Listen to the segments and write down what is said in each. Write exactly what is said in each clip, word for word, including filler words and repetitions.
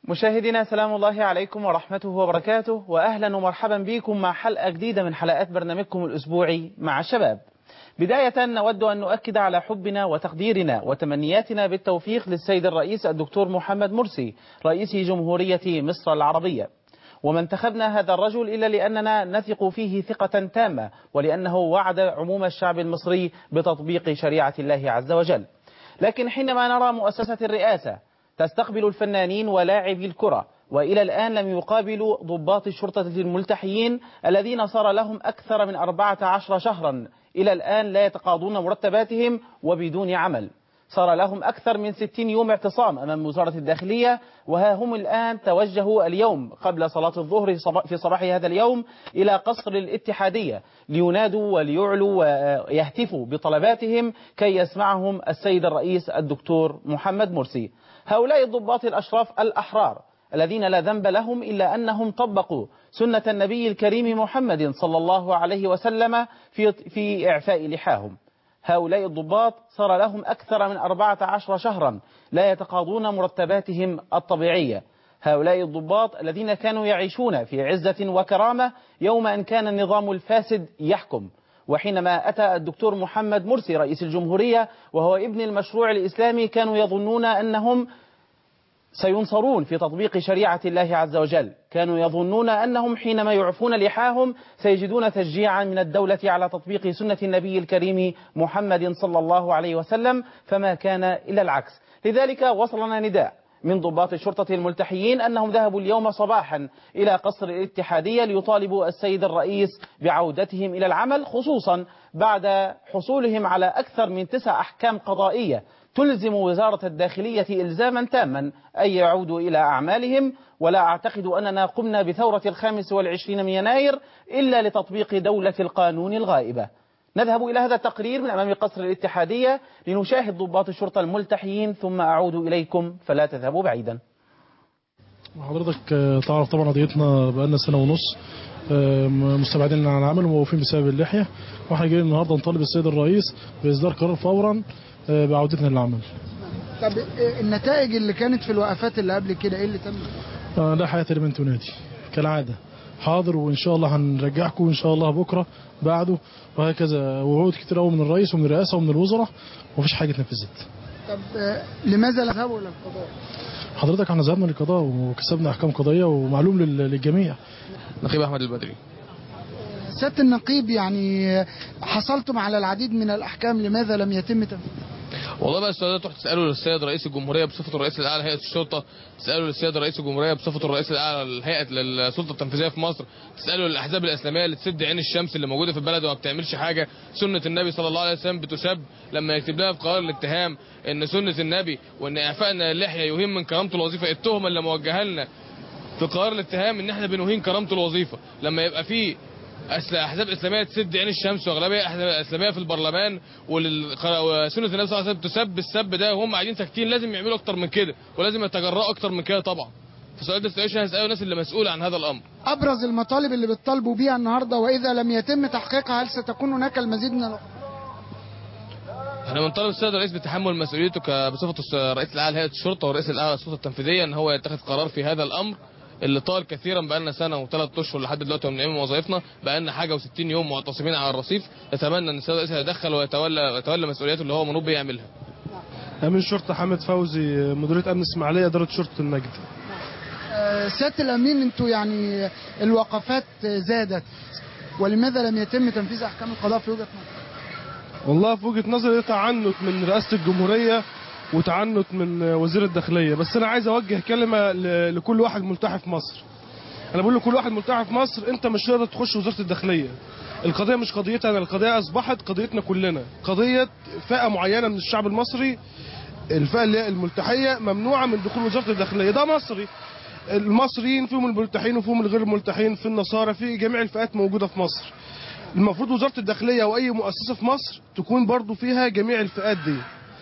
مشاهدينا سلام الله عليكم ورحمته وبركاته، وأهلا ومرحبا بكم مع حلقة جديدة من حلقات برنامجكم الأسبوعي مع الشباب. بداية نود أن نؤكد على حبنا وتقديرنا وتمنياتنا بالتوفيق للسيد الرئيس الدكتور محمد مرسي رئيس جمهورية مصر العربية. وما انتخبنا هذا الرجل إلا لأننا نثق فيه ثقة تامة، ولأنه وعد عموم الشعب المصري بتطبيق شريعة الله عز وجل. لكن حينما نرى مؤسسة الرئاسة تستقبل الفنانين ولاعبي الكرة، وإلى الآن لم يقابلوا ضباط الشرطة الملتحيين الذين صار لهم أكثر من أربعة عشر شهرا إلى الآن لا يتقاضون مرتباتهم وبدون عمل، صار لهم أكثر من ستين يوم اعتصام أمام وزارة الداخلية، وها هم الآن توجهوا اليوم قبل صلاة الظهر في صباح هذا اليوم إلى قصر الاتحادية لينادوا وليعلوا ويهتفوا بطلباتهم كي يسمعهم السيد الرئيس الدكتور محمد مرسي. هؤلاء الضباط الأشراف الأحرار الذين لا ذنب لهم إلا أنهم طبقوا سنة النبي الكريم محمد صلى الله عليه وسلم في, في إعفاء لحاهم. هؤلاء الضباط صار لهم أكثر من أربعة عشر شهرا لا يتقاضون مرتباتهم الطبيعية. هؤلاء الضباط الذين كانوا يعيشون في عزة وكرامة يوم أن كان النظام الفاسد يحكم، وحينما أتى الدكتور محمد مرسي رئيس الجمهورية وهو ابن المشروع الإسلامي كانوا يظنون أنهم سينصرون في تطبيق شريعة الله عز وجل، كانوا يظنون أنهم حينما يعفون لحاهم سيجدون تشجيعا من الدولة على تطبيق سنة النبي الكريم محمد صلى الله عليه وسلم، فما كان إلا العكس. لذلك وصلنا نداء من ضباط الشرطة الملتحيين أنهم ذهبوا اليوم صباحا إلى قصر الاتحادية ليطالبوا السيد الرئيس بعودتهم إلى العمل، خصوصا بعد حصولهم على أكثر من تسع أحكام قضائية تلزم وزارة الداخلية إلزاما تاما أن يعودوا إلى أعمالهم. ولا أعتقد أننا قمنا بثورة الخامس والعشرين من يناير إلا لتطبيق دولة القانون الغائبة. نذهب إلى هذا التقرير من أمام قصر الاتحادية لنشاهد ضباط الشرطة الملتحيين ثم أعود إليكم، فلا تذهبوا بعيدا. حضرتك تعرف طبعا قضيتنا بقالنا سنة ونص مستبعدين عن العمل وموقوفين بسبب اللحية، واحنا جايين النهارده نطالب السيد الرئيس بإصدار قرار فورا بعودتنا للعمل. طب النتائج اللي كانت في الوقفات اللي قبل كده ايه اللي تم؟ آه لا حياة لمن تنادي كالعادة، حاضر وإن شاء الله هنرجعكم إن شاء الله بكرة بعده، وهكذا وعود كتير قوي من الرئيس ومن الرئاسة ومن الوزراء ومفيش حاجة اتنفذت. طب لماذا لا تذهبوا إلى القضاء؟ حضرتك احنا ذهبنا للقضاء وكسبنا أحكام قضائية ومعلوم للجميع. نقيب أحمد البدري. سيادة النقيب، يعني حصلتم على العديد من الأحكام، لماذا لم يتم تنفيذها؟ والله بقى السؤال ده تروح تساله للسيد رئيس الجمهوريه بصفه الرئيس الاعلى لهيئه الشرطه، تساله للسيد رئيس الجمهوريه بصفه الرئيس الاعلى لهيئه السلطه التنفيذيه في مصر، تساله للاحزاب الاسلاميه اللي تسد عين الشمس اللي موجوده في البلد وما بتعملش حاجه. سنه النبي صلى الله عليه وسلم بتسب لما يكتب لها في قرار الاتهام ان سنه النبي وان اعفائنا اللحيه يهين من كرامه الوظيفه. التهمه اللي موجهه لنا في قرار الاتهام ان احنا بنهين كرامه الوظيفه، لما يبقى في احزاب اسلاميه تسد عين الشمس واغلبيه احزاب اسلاميه في البرلمان وسنه النبي صلى الله عليه وسلم تسب السب ده وهم قاعدين ساكتين، لازم يعملوا اكتر من كده ولازم يتجرأوا اكتر من كده طبعا. فالسؤال ده هنساله الناس اللي مسؤوله عن هذا الامر. ابرز المطالب اللي بتطالبوا بيها النهارده واذا لم يتم تحقيقها هل ستكون هناك المزيد من الوقت؟ احنا بنطالب السيد الرئيس بتحمل مسؤوليته بصفه الرئيس الاعلى لهيئه الشرطه والرئيس الاعلى للسلطه التنفيذيه ان هو يتخذ قرار في هذا الامر اللي طال كثيرا. بقالنا سنه وثلاث اشهر لحد دلوقتي من ايام وظائفنا، بقالنا حاجه و60 يوم معتصمين على الرصيف. نتمنى ان السيد الرئيس يتدخل ويتولى ويتولى مسؤولياته اللي هو منوب بيه يعملها. امين الشرطه حامد فوزي، مديريه امن اسماعيليه، اداره شرطه النجد. سياده الامين، انتوا يعني الوقفات زادت، ولماذا لم يتم تنفيذ احكام القضاء في وجهه نظرك؟ والله في وجهه نظري تعنت من رئاسه الجمهوريه وتعنت من وزير الداخليه، بس انا عايز اوجه كلمه لكل واحد ملتحي في مصر. انا بقول لكل واحد ملتحي في مصر انت مش هتقدر تخش وزاره الداخليه. القضيه مش قضيتي انا، القضيه اصبحت قضيتنا كلنا، قضيه فئه معينه من الشعب المصري. الفئه اللي هي الملتحيه ممنوعه من دخول وزاره الداخليه، ده مصري. المصريين فيهم الملتحين وفيهم الغير الملتحين، في النصارى، في جميع الفئات موجوده في مصر. المفروض وزاره الداخليه واي مؤسسه في مصر تكون برضو فيها جميع الفئات دي.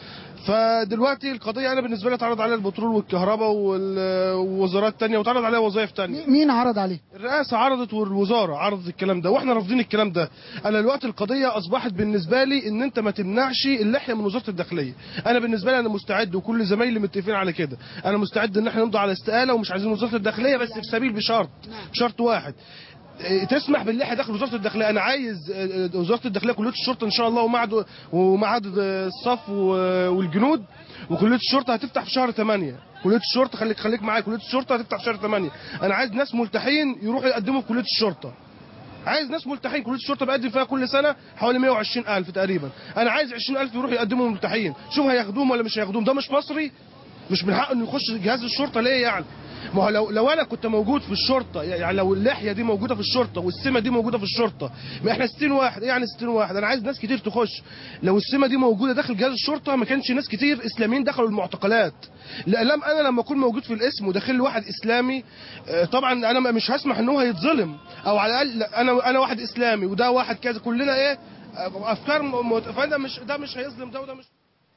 فدلوقتي القضيه انا بالنسبه لي اتعرض عليها البترول والكهرباء والوزارات تانية واتعرض عليها وظائف تانية. مين عرض عليه؟ الرئاسه عرضت والوزاره عرضت الكلام ده واحنا رافضين الكلام ده. انا دلوقتي القضيه اصبحت بالنسبه لي ان انت ما تمنعش اللحيه من وزاره الداخليه. انا بالنسبه لي انا مستعد وكل زمايلي متفقين على كده، انا مستعد ان احنا نمضي على استقاله ومش عايزين وزاره الداخليه، بس في سبيل بشرط شرط واحد تسمح باللحيه داخل وزاره الداخليه. انا عايز وزاره الداخليه كليه الشرطه ان شاء الله ومعهد ومعهد الصف والجنود وكليه الشرطه هتفتح في شهر ثمانية. كليه الشرطه خليك خليك معايا، كليه الشرطه هتفتح في شهر ثمانية. انا عايز ناس ملتحين يروحوا يقدموا في كليه الشرطه. عايز ناس ملتحين، كليه الشرطه بقدم فيها كل سنه حوالي مئة وعشرين ألف تقريبا. انا عايز عشرين ألف يروحوا يقدموا ملتحين. شوف هياخدوهم ولا مش هياخدوهم. ده مش مصري، مش من حقه انه يخش جهاز الشرطه ليه يعني؟ ما هو لو لو انا كنت موجود في الشرطه، يعني لو اللحيه دي موجوده في الشرطه والسمه دي موجوده في الشرطه، ما احنا ستين واحد، ايه يعني ستين واحد؟ انا عايز ناس كتير تخش. لو السمه دي موجوده داخل جهاز الشرطه ما كانش ناس كتير اسلاميين دخلوا المعتقلات. لا لم انا لما اكون موجود في الاسم وداخل لي واحد اسلامي، طبعا انا مش هسمح ان هو يتظلم، او على الاقل انا انا واحد اسلامي وده واحد كذا، كلنا ايه افكار متفاوته، مش ده مش هيظلم ده وده مش.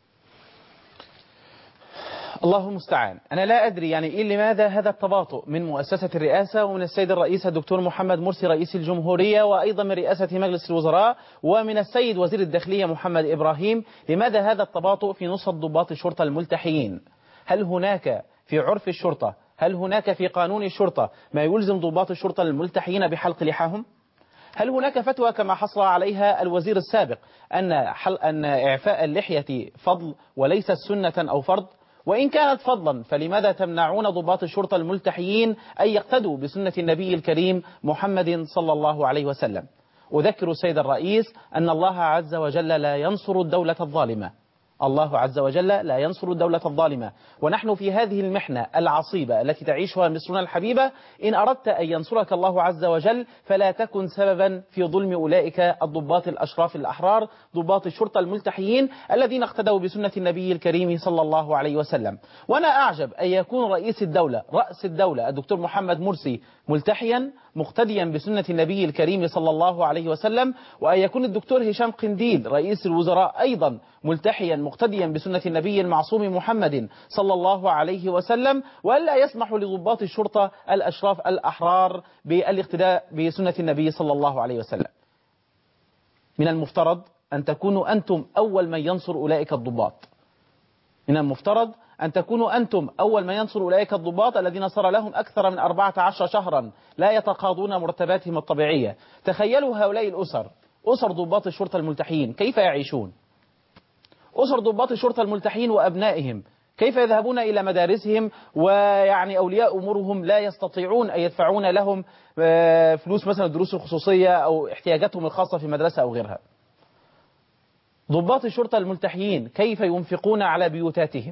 الله المستعان. أنا لا أدري يعني إيه لماذا هذا التباطؤ من مؤسسة الرئاسة ومن السيد الرئيس الدكتور محمد مرسي رئيس الجمهورية، وأيضا من رئاسة مجلس الوزراء، ومن السيد وزير الداخلية محمد إبراهيم. لماذا هذا التباطؤ في نصرة ضباط الشرطة الملتحيين؟ هل هناك في عرف الشرطة، هل هناك في قانون الشرطة ما يلزم ضباط الشرطة الملتحيين بحلق لحاهم؟ هل هناك فتوى كما حصل عليها الوزير السابق أن حل أن إعفاء اللحية فضل وليست سنة أو فرض؟ وإن كانت فضلا فلماذا تمنعون ضباط الشرطة الملتحيين أن يقتدوا بسنة النبي الكريم محمد صلى الله عليه وسلم؟ أذكر السيد الرئيس أن الله عز وجل لا ينصر الدولة الظالمة، الله عز وجل لا ينصر الدولة الظالمة، ونحن في هذه المحنة العصيبة التي تعيشها مصرنا الحبيبة، إن أردت أن ينصرك الله عز وجل فلا تكن سببا في ظلم أولئك الضباط الأشراف الأحرار، ضباط الشرطة الملتحيين الذين اقتدوا بسنة النبي الكريم صلى الله عليه وسلم. وأنا أعجب أن يكون رئيس الدولة رأس الدولة الدكتور محمد مرسي ملتحيا مقتديا بسنة النبي الكريم صلى الله عليه وسلم، وأن يكون الدكتور هشام قنديل رئيس الوزراء أيضا ملتحيا مقتديا بسنة النبي المعصوم محمد صلى الله عليه وسلم، وألا يسمحوا لضباط الشرطة الأشراف الأحرار بالاقتداء بسنة النبي صلى الله عليه وسلم. من المفترض أن تكونوا أنتم أول من ينصر أولئك الضباط، من المفترض أن تكونوا أنتم أول من ينصر أولئك الضباط الذين صار لهم أكثر من أربعة عشر شهرا لا يتقاضون مرتباتهم الطبيعية. تخيلوا هؤلاء الأسر، أسر ضباط الشرطة الملتحين كيف يعيشون؟ أسر ضباط الشرطة الملتحين وأبنائهم كيف يذهبون إلى مدارسهم، ويعني أولياء أمورهم لا يستطيعون أن يدفعون لهم فلوس مثلا الدروس الخصوصية أو احتياجاتهم الخاصة في مدرسة أو غيرها. ضباط الشرطة الملتحيين كيف ينفقون على بيوتاتهم؟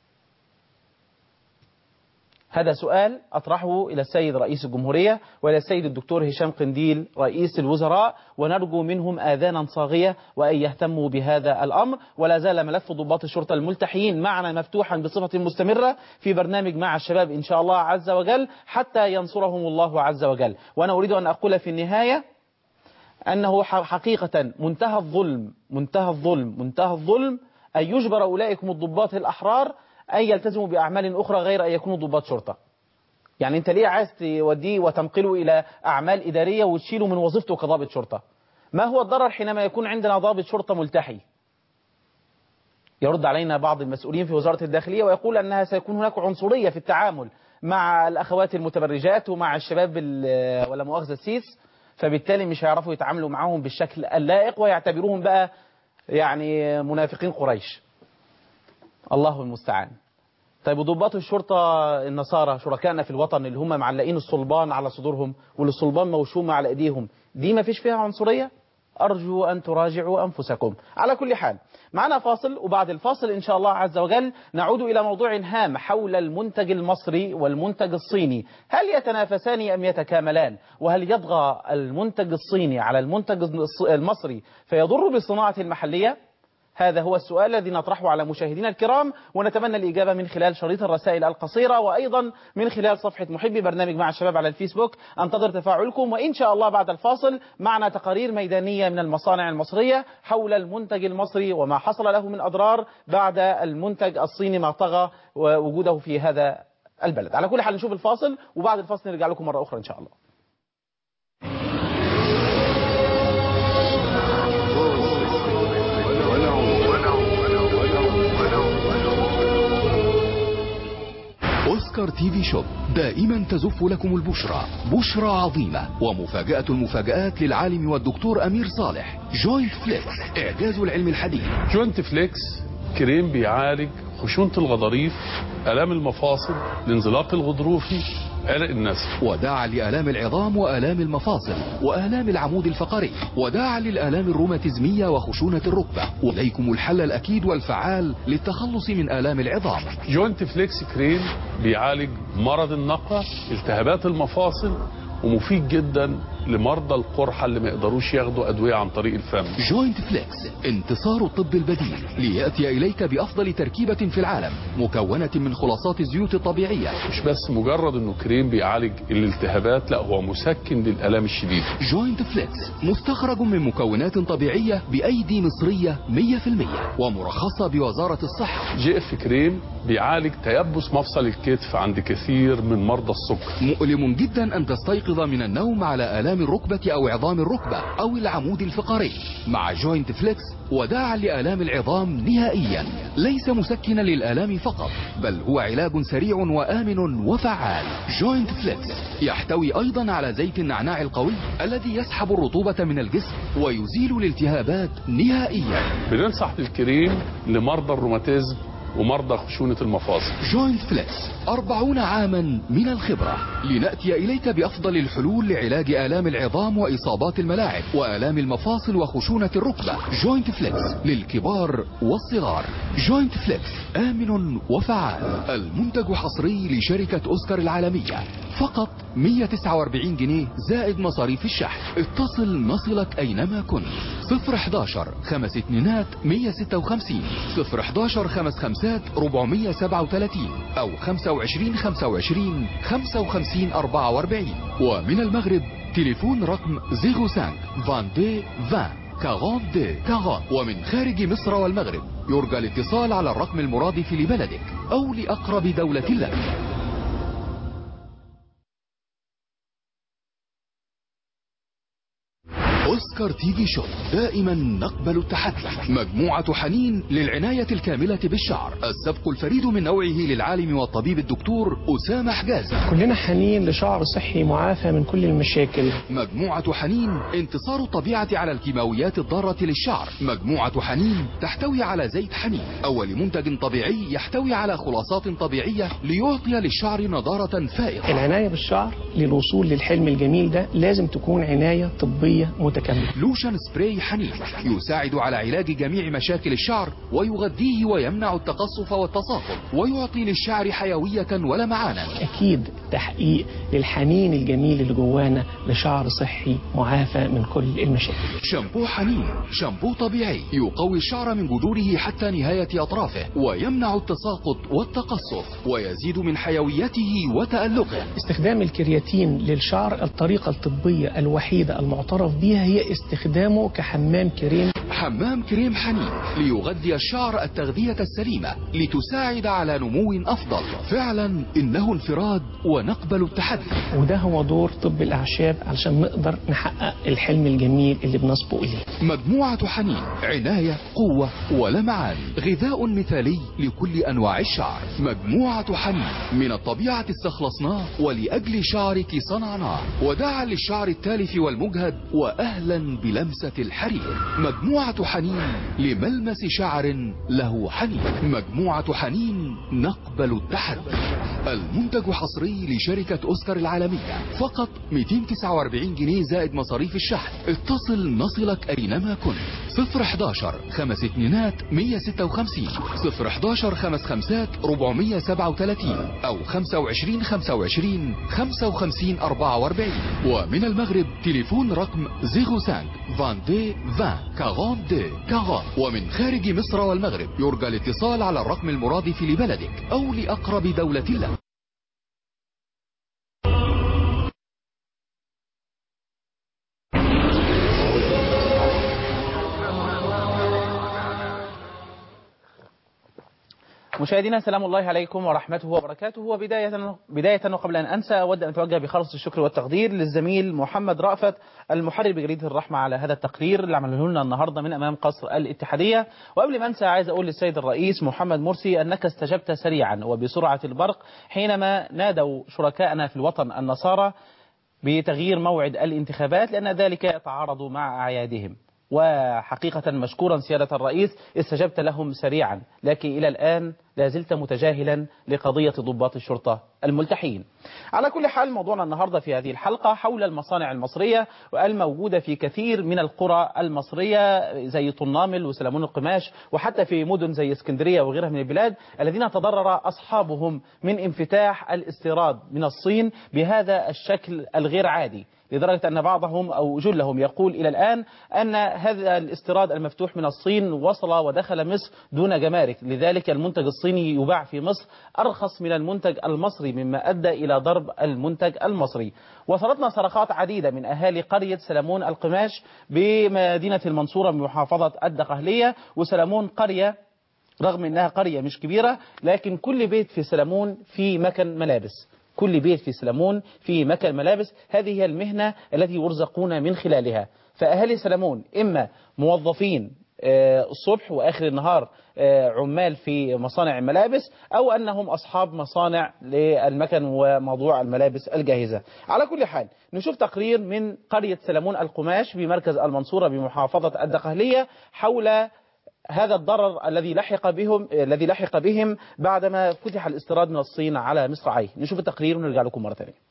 هذا سؤال أطرحه إلى السيد رئيس الجمهورية وإلى السيد الدكتور هشام قنديل رئيس الوزراء، ونرجو منهم آذانا صاغية وأن يهتموا بهذا الأمر. ولا زال ملف ضباط الشرطة الملتحيين معنا مفتوحا بصفة مستمرة في برنامج مع الشباب إن شاء الله عز وجل حتى ينصرهم الله عز وجل. وأنا أريد أن أقول في النهاية أنه حقيقة منتهى الظلم منتهى الظلم منتهى الظلم أن يجبر أولئكم الضباط الأحرار أن يلتزموا بأعمال أخرى غير أن يكونوا ضباط شرطة. يعني أنت ليه عايز توديه وتنقله إلى أعمال إدارية وتشيله من وظيفته كضابط شرطة؟ ما هو الضرر حينما يكون عندنا ضابط شرطة ملتحي؟ يرد علينا بعض المسؤولين في وزارة الداخلية ويقول أنها سيكون هناك عنصرية في التعامل مع الأخوات المتبرجات ومع الشباب ولا مؤاخذة السيس، فبالتالي مش هيعرفوا يتعاملوا معهم بالشكل اللائق ويعتبروهم بقى يعني منافقين قريش. الله المستعان. طيب ضباط الشرطة النصارى شركائنا في الوطن اللي هم معلقين الصلبان على صدورهم والصلبان موشومة على ايديهم، دي ما فيش فيها عنصرية؟ أرجو أن تراجعوا أنفسكم. على كل حال معنا فاصل، وبعد الفاصل إن شاء الله عز وجل نعود إلى موضوع هام حول المنتج المصري والمنتج الصيني. هل يتنافسان أم يتكاملان؟ وهل يطغى المنتج الصيني على المنتج المصري فيضر بالصناعة المحلية؟ هذا هو السؤال الذي نطرحه على مشاهدينا الكرام، ونتمنى الإجابة من خلال شريط الرسائل القصيرة، وأيضا من خلال صفحة محبي برنامج مع الشباب على الفيسبوك. أنتظر تفاعلكم، وإن شاء الله بعد الفاصل معنا تقارير ميدانية من المصانع المصرية حول المنتج المصري وما حصل له من أضرار بعد المنتج الصيني ما طغى وجوده في هذا البلد. على كل حال نشوف الفاصل، وبعد الفاصل نرجع لكم مرة أخرى إن شاء الله. أوسكار تي في شوب دائما تزف لكم البشرى، بشرى عظيمة ومفاجأة المفاجآت للعالم والدكتور أمير صالح. جوينت فليكس، إعجاز العلم الحديث. جوينت فليكس كريم بيعالج خشونة الغضاريف، آلام المفاصل، الانزلاق الغضروفي، عرق النسل، وداعا لآلام العظام وآلام المفاصل وآلام العمود الفقري، وداعا للآلام الروماتيزمية وخشونة الركبة. وإليكم الحل الأكيد والفعال للتخلص من آلام العظام. جوينت فليكس كريم بيعالج مرض النقع، التهابات المفاصل، ومفيد جدا لمرضى القرحة اللي ما يقدروش ياخدوا أدوية عن طريق الفم. جوينت فليكس، انتصار الطب البديل ليأتي إليك بأفضل تركيبة في العالم، مكونة من خلاصات الزيوت الطبيعية. مش بس مجرد انه كريم بيعالج الالتهابات، لا هو مسكن للآلام الشديدة. جوينت فليكس مستخرج من مكونات طبيعية بأيدي مصرية مية في المية ومرخصة بوزارة الصحة. جي اف كريم بيعالج تيبس مفصل الكتف عند كثير من مرضى السكر. مؤلم جدا أن تستيقظ من النوم على آلام الركبة أو عظام الركبة أو العمود الفقري. مع جوينت فليكس وداعا لآلام العظام نهائيا، ليس مسكنا للآلام فقط، بل هو علاج سريع وآمن وفعال. جوينت فليكس يحتوي أيضا على زيت النعناع القوي الذي يسحب الرطوبة من الجسم ويزيل الالتهابات نهائيا. بننصح بالكريم لمرضى الروماتيزم ومرضى خشونة المفاصل. جوينت فليكس، أربعون عاما من الخبرة، لنأتي إليك بأفضل الحلول لعلاج آلام العظام وإصابات الملاعب وآلام المفاصل وخشونة الركبة. جوينت فليكس للكبار والصغار. جوينت فليكس آمن وفعال. المنتج حصري لشركة أوسكار العالمية، فقط مية وتسعة وأربعين جنيه زائد مصاريف الشحن. اتصل نصلك أينما كنت. صفر حداشر خمس اتنينات مية ستة وخمسين، صفر حداشر خمس خمسات ربعمية سبعة وتلاتين، أو خمسة وعشرين خمسة وعشرين خمسة وخمسين أربعة وأربعين. ومن المغرب تليفون رقم صفر خمسة اثنين عشرين عشرين أربعين أربعين. ومن خارج مصر والمغرب يرجى الاتصال على الرقم المرادف لبلدك أو لأقرب دولة لك. أوسكار تي في شوب دائما نقبل التحدي. مجموعة حنين للعناية الكاملة بالشعر، السبق الفريد من نوعه للعالم والطبيب الدكتور أسامة حجازي. كلنا حنين لشعر صحي معافى من كل المشاكل. مجموعة حنين انتصار الطبيعة على الكيماويات الضارة للشعر. مجموعة حنين تحتوي على زيت حنين، أول منتج طبيعي يحتوي على خلاصات طبيعية ليعطي للشعر نضارة فائقة. العناية بالشعر للوصول للحلم الجميل ده لازم تكون عناية طبية متكاملة. لوشن سبراي حنين يساعد على علاج جميع مشاكل الشعر ويغذيه ويمنع التقصف والتصاقل ويعطي للشعر حيوية ولمعانا. أكيد تحقيق للحنين الجميل اللي جوانا لشعر صحي معافى من كل المشاكل. شامبو حنين، شامبو طبيعي يقوي الشعر من جذوره حتى نهاية أطرافه ويمنع التساقط والتقصف ويزيد من حيويته وتألقه. استخدام الكرياتين للشعر الطريقة الطبية الوحيدة المعترف بها هي استخدامه كحمام كريم. حمام كريم حنين ليغذي الشعر التغذية السليمة لتساعد على نمو أفضل. فعلا إنه انفراد ونقبل التحدي، وده هو دور طب الأعشاب علشان نقدر نحقق الحلم الجميل اللي بنصبو إليه. مجموعة حنين عناية، قوة ولمعان، غذاء مثالي لكل أنواع الشعر. مجموعة حنين من الطبيعة استخلصناه ولأجل شعرك صنعناه، وداعا للشعر التالف والمجهد وأهلا بلمسة الحرير. مجموعة حنين لملمس شعر له حنين. مجموعة حنين نقبل التحدي. المنتج حصري لشركة أوسكار العالمية، فقط مئتين وتسعة وأربعين جنيه زائد مصاريف الشحن. اتصل نصلك أينما كنت. صفر حداشر خمس اتنينات مية ستة وخمسين، صفر حداشر خمس خمسات ربعمية سبعة وتلاتين، أو خمسة وعشرين خمسة وعشرين خمسة وخمسين أربعة وأربعين. ومن المغرب تليفون رقم صفر خمسة اثنين عشرين عشرين دي كارون. ومن خارج مصر والمغرب يرجى الاتصال على الرقم المرادف لبلدك أو لأقرب دولة لك. مشاهدينا سلام الله عليكم ورحمته وبركاته. وبداية بداية وقبل أن أنسى أود أن أتوجه بخالص الشكر والتقدير للزميل محمد رأفت المحرر بجريدة الرحمة على هذا التقرير اللي عمله لنا النهارده من أمام قصر الاتحادية. وقبل ما أنسى عايز أقول للسيد الرئيس محمد مرسي أنك استجبت سريعا وبسرعة البرق حينما نادوا شركائنا في الوطن النصارى بتغيير موعد الانتخابات لأن ذلك يتعارض مع أعيادهم. وحقيقة مشكورا سيادة الرئيس استجبت لهم سريعا، لكن إلى الآن لازلت متجاهلا لقضية ضباط الشرطة الملتحين. على كل حال موضوعنا النهاردة في هذه الحلقة حول المصانع المصرية والموجودة في كثير من القرى المصرية زي طنامل وسلمون القماش وحتى في مدن زي اسكندرية وغيرها من البلاد الذين تضرر أصحابهم من انفتاح الاستيراد من الصين بهذا الشكل الغير عادي، لدرجة أن بعضهم أو جلهم يقول إلى الآن أن هذا الاستيراد المفتوح من الصين وصل ودخل مصر دون جمارك، لذلك المنتج الصيني يباع في مصر أرخص من المنتج المصري مما أدى إلى ضرب المنتج المصري. وصلتنا صرخات عديدة من أهالي قرية سلمون القماش بمدينة المنصورة بمحافظة الدقهلية. وسلمون قرية رغم أنها قرية مش كبيرة لكن كل بيت في سلمون في مكن ملابس، كل بيت في سلمون في مكن ملابس. هذه هي المهنة التي يرزقون من خلالها. فأهالي سلمون إما موظفين الصبح وآخر النهار عمال في مصانع الملابس أو أنهم أصحاب مصانع للمكن وموضوع الملابس الجاهزة. على كل حال نشوف تقرير من قرية سلمون القماش بمركز المنصورة بمحافظة الدقهلية حول هذا الضرر الذي لحق بهم الذي لحق بهم بعدما فتح الاستيراد من الصين على مصراعيه. نشوف التقرير ونرجع لكم مرة ثانية.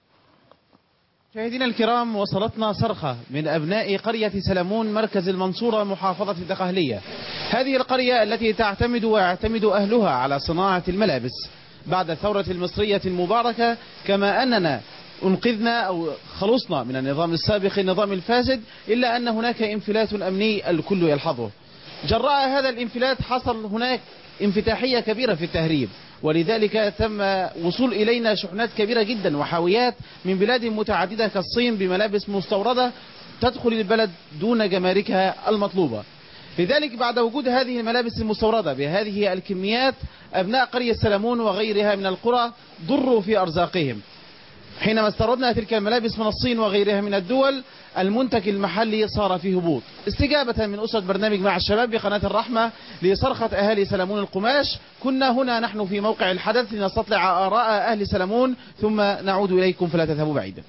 مشاهدينا الكرام، وصلتنا صرخة من أبناء قرية سلمون مركز المنصورة محافظة الدقهلية. هذه القرية التي تعتمد ويعتمد أهلها على صناعة الملابس بعد الثورة المصرية المباركة، كما أننا انقذنا أو خلصنا من النظام السابق النظام الفاسد، إلا أن هناك انفلات أمني الكل يلحظه. جراء هذا الانفلات حصل هناك انفتاحية كبيرة في التهريب، ولذلك تم وصول إلينا شحنات كبيرة جدا وحاويات من بلاد متعددة كالصين بملابس مستوردة تدخل البلد دون جماركها المطلوبة. لذلك بعد وجود هذه الملابس المستوردة بهذه الكميات أبناء قرية سلمون وغيرها من القرى ضروا في أرزاقهم. حينما استوردنا تلك الملابس من الصين وغيرها من الدول المنتج المحلي صار فيه هبوط. استجابة من أسرة برنامج مع الشباب بقناة الرحمة لصرخة أهالي سلمون القماش، كنا هنا نحن في موقع الحدث لنستطلع آراء أهل سلمون ثم نعود إليكم فلا تذهبوا بعيدا.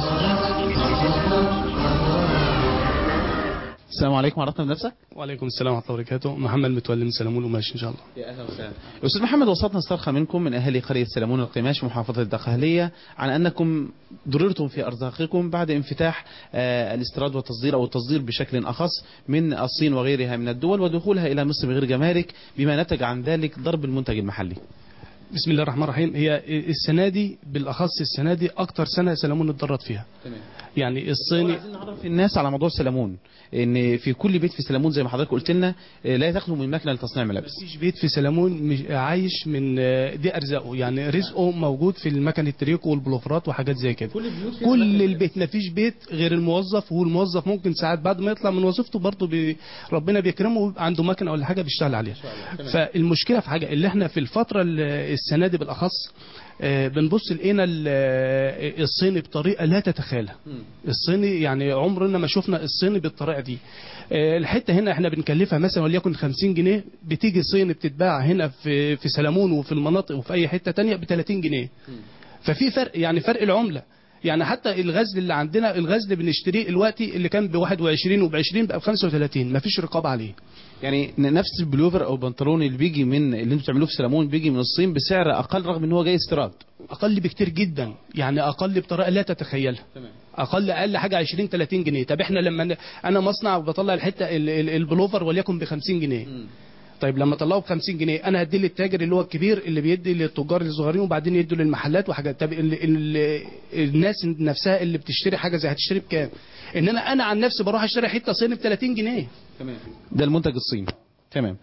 السلام عليكم، عرفنا بنفسك؟ وعليكم السلام ورحمة الله وبركاته. محمد متولي من سلمون القماش إن شاء الله. يا أهلا وسهلا. أستاذ محمد، وصلتنا صرخة منكم من أهالي قرية سلمون القماش محافظة الدقهلية عن أنكم ضررتم في أرزاقكم بعد انفتاح آه الاستيراد والتصدير أو التصدير بشكل أخص من الصين وغيرها من الدول ودخولها إلى مصر بغير جمارك، بما نتج عن ذلك ضرب المنتج المحلي. بسم الله الرحمن الرحيم. هي السنة دي بالأخص السنة دي أكتر سنة سلمون اتضرت فيها. تمام. يعني الصيني عايزين نعرف الناس على موضوع سلمون ان في كل بيت في سلمون زي ما حضرتك قلت لنا لا تخلو من مكنه لتصنيع ملابس. مفيش بيت في سلمون مش عايش من دي ارزاقه، يعني رزقه موجود في المكن التريكو والبلوفرات وحاجات زي كده. كل, كل البيت مفيش بيت غير الموظف، والموظف ممكن ساعات بعد ما يطلع من وظيفته برضه بي ربنا بيكرمه ويبقى عنده مكنه ولا حاجه بيشتغل عليها. فالمشكله في حاجه اللي احنا في الفتره السنه دي بالاخص آه بنبص لقينا الصيني بطريقه لا تتخيلها. الصيني يعني عمرنا ما شفنا الصيني بالطريقه دي. آه الحته هنا احنا بنكلفها مثلا وليكن خمسين جنيه، بتيجي صيني بتتباع هنا في في سلمون وفي المناطق وفي اي حته تانية ب ثلاثين جنيه. ففي فرق، يعني فرق العمله. يعني حتى الغزل اللي عندنا، الغزل بنشتريه دلوقتي اللي كان ب واحد وعشرين وب عشرين بقى ب خمسة وثلاثين، مفيش رقابه عليه. يعني نفس البلوفر او البنطلون اللي بيجي من اللي انتم بتعملوه في سلمون بيجي من الصين بسعر اقل رغم ان هو جاي استيراد. اقل بكتير جدا، يعني اقل بطريقه لا تتخيلها. تمام. اقل اقل حاجه عشرين ثلاثين جنيه. طب احنا لما انا مصنع وبطلع الحته البلوفر وليكن ب خمسين جنيه. م. طيب لما طلعوا ب خمسين جنيه انا هدي للتاجر اللي هو الكبير اللي بيدي للتجار الصغيرين وبعدين يدوا للمحلات وحاجات. طب ال ال الناس نفسها اللي بتشتري حاجه زي هتشتري بكام؟ ان انا انا عن نفسي بروح اشتري حته صيني ب ثلاثين جنيه. تمام. ده المنتج الصيني. تمام.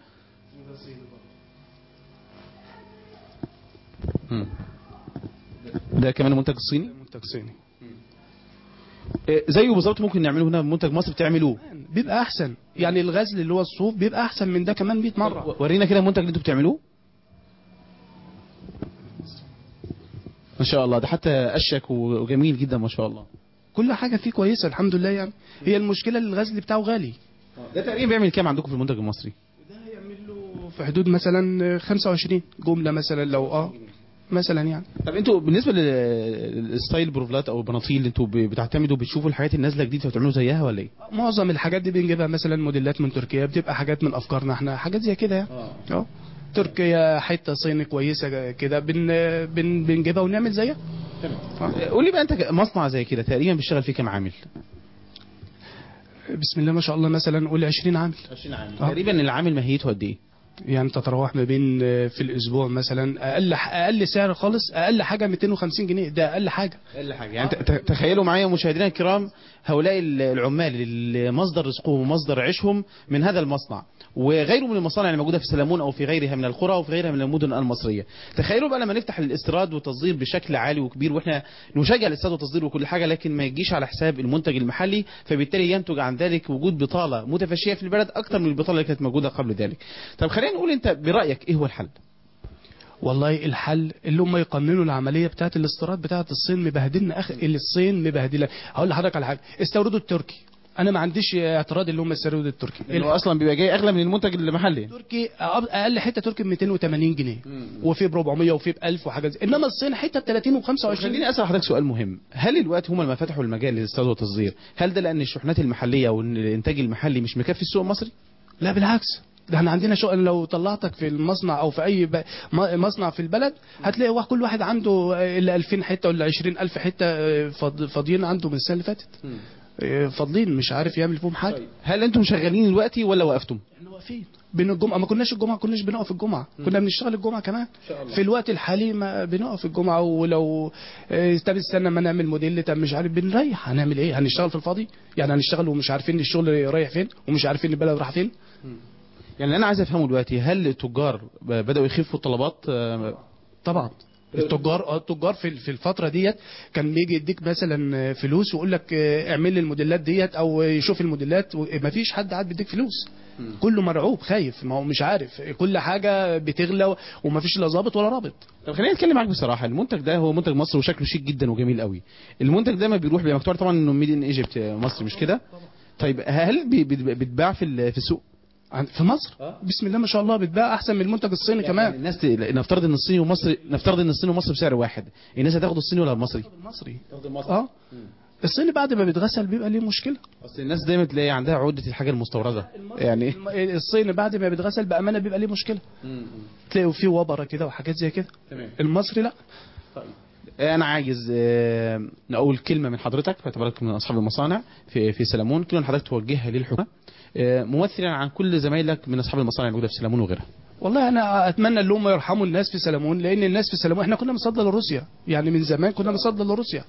مم. ده كمان المنتج الصيني. منتج صيني زيه بالظبط ممكن نعمله هنا بمنتج مصري بتعملوه بيبقى احسن. يعني الغزل اللي هو الصوف بيبقى احسن من ده كمان مية مره. ورينا كده المنتج اللي انتوا بتعملوه. ما شاء الله ده حتى اشيك وجميل جدا ما شاء الله. كل حاجه فيه كويسه الحمد لله. يعني هي المشكله اللي الغزل بتاعه غالي. ده تقريبا بيعمل كام عندكم في المنتج المصري؟ ده هيعمل له في حدود مثلا خمسة وعشرين جمله مثلا لو اه مثلا يعني. طب انتوا بالنسبه للستايل بروفلات او البناطيل اللي انتوا بتعتمدوا بتشوفوا الحاجات النازله جديد فبتعملوا زيها ولا ايه؟ معظم الحاجات دي بنجيبها مثلا موديلات من تركيا، بتبقى حاجات من افكارنا احنا، حاجات زي كده يعني. اه تركيا حته صيني كويسه كده بن بن بنجيبها ونعمل زيها. تمام. قول لي بقى انت مصنع زي كده تقريبا بيشتغل فيه كام عامل؟ بسم الله ما شاء الله مثلا قول عشرين عامل. عشرين عامل. آه. تقريبا العامل ماهيته قد ايه؟ يعني تتراوح ما بين في الاسبوع مثلا اقل اقل سعر خالص اقل حاجه مئتين وخمسين جنيه. ده اقل حاجه. اقل حاجه يعني آه. تخيلوا معايا مشاهدينا الكرام هؤلاء العمال اللي مصدر رزقهم ومصدر عيشهم من هذا المصنع وغيره من المصانع اللي موجوده في سلمون او في غيرها من القرى او في غيرها من المدن المصريه. تخيلوا بقى لما نفتح الاستيراد والتصدير بشكل عالي وكبير واحنا نشجع الاستيراد والتصدير وكل حاجه لكن ما يجيش على حساب المنتج المحلي فبالتالي ينتج عن ذلك وجود بطاله متفشيه في البلد اكثر من البطاله اللي كانت موجوده قبل ذلك. طب خلينا نقول انت برايك ايه هو الحل؟ والله الحل اللي هم يقننوا العمليه بتاعه الاستيراد بتاعه الصين مبهدلنا اخ اللي الصين مبهدله. هقول لحضرتك على حاجه استوردوا التركي. انا ما عنديش اعتراض اللي هم يستوردوا التركي اللي هو اصلا بيبقى جاي اغلى من المنتج المحلي. التركي اقل حته تركي ب مئتين وثمانين جنيه وفي ب أربعمية وفي ب ألف وحاجات زي. انما الصين حته ب ثلاثين وخمسة وعشرين. خليني اسال حضرتك سؤال مهم. هل الوقت هم لما فتحوا المجال للاستيراد والتصدير هل ده لان الشحنات المحليه والانتاج المحلي مش مكفي السوق المصري؟ لا بالعكس. ده احنا عندنا شغل. لو طلعتك في المصنع او في اي ب... مصنع في البلد هتلاقي واحد كل واحد عنده الا ألفين حته ولا عشرين ألف حته فاضيين عنده من السنه اللي فاتت. فاضلين مش عارف يعمل فيهم حاجه. طيب. هل انتم شغالين دلوقتي ولا وقفتم؟ احنا واقفين بين الجمعه. ما كناش الجمعه كناش بنقف الجمعه. كنا بنشتغل الجمعه كمان. في الوقت الحالي ما بنقف الجمعه. ولو طب استنى ما نعمل موديل طب مش عارف بنريح. هنعمل ايه؟ هنشتغل في الفاضي؟ يعني هنشتغل ومش عارفين الشغل رايح فين ومش عارفين البلد رايحه فين. يعني انا عايز افهمه دلوقتي هل التجار بداوا يخفوا الطلبات؟ طبعا التجار التجار في في الفتره ديت كان بيجي يديك مثلا فلوس ويقول لك اعمل لي الموديلات ديت او يشوف الموديلات. ما فيش حد قاعد بيديك فلوس. كله مرعوب خايف. ما هو مش عارف كل حاجه بتغلى وما فيش لا ظابط ولا رابط. طب خليني اتكلم معاك بصراحه. المنتج ده هو منتج مصري وشكله شيك جدا وجميل قوي. المنتج ده ما بيروح بيبقى مكتوب طبعا انه ميد ان ايجيبت مصري مش كده؟ طيب هل بيتباع في في السوق في مصر؟ أه؟ بسم الله ما شاء الله بتباع احسن من المنتج الصيني يعني كمان. الناس ت... نفترض ان الصيني ومصر نفترض ان الصيني ومصر بسعر واحد. الناس هتاخد الصيني ولا المصري؟ المصري. تاخد المصري. اه الصيني بعد ما بيتغسل بيبقى ليه مشكله. اصل الناس دايما تلاقي عندها عقده الحاجه المستورده. يعني الصيني بعد ما بيتغسل بامانه بيبقى ليه مشكله. تلاقوا فيه وبره كده وحاجات زي كده. تمام. المصري لا. طيب انا عايز اقول كلمه من حضرتك باعتبارك من اصحاب المصانع في في سلمون. كلمه حضرتك توجهها للحكومه ممثلا عن كل زمايلك من اصحاب المصانع الموجوده في سلمون وغيرها. والله انا اتمنى ان هم يرحموا الناس في سلمون لان الناس في سلمون احنا كنا بنصدر لروسيا. يعني من زمان كنا بنصدر لروسيا.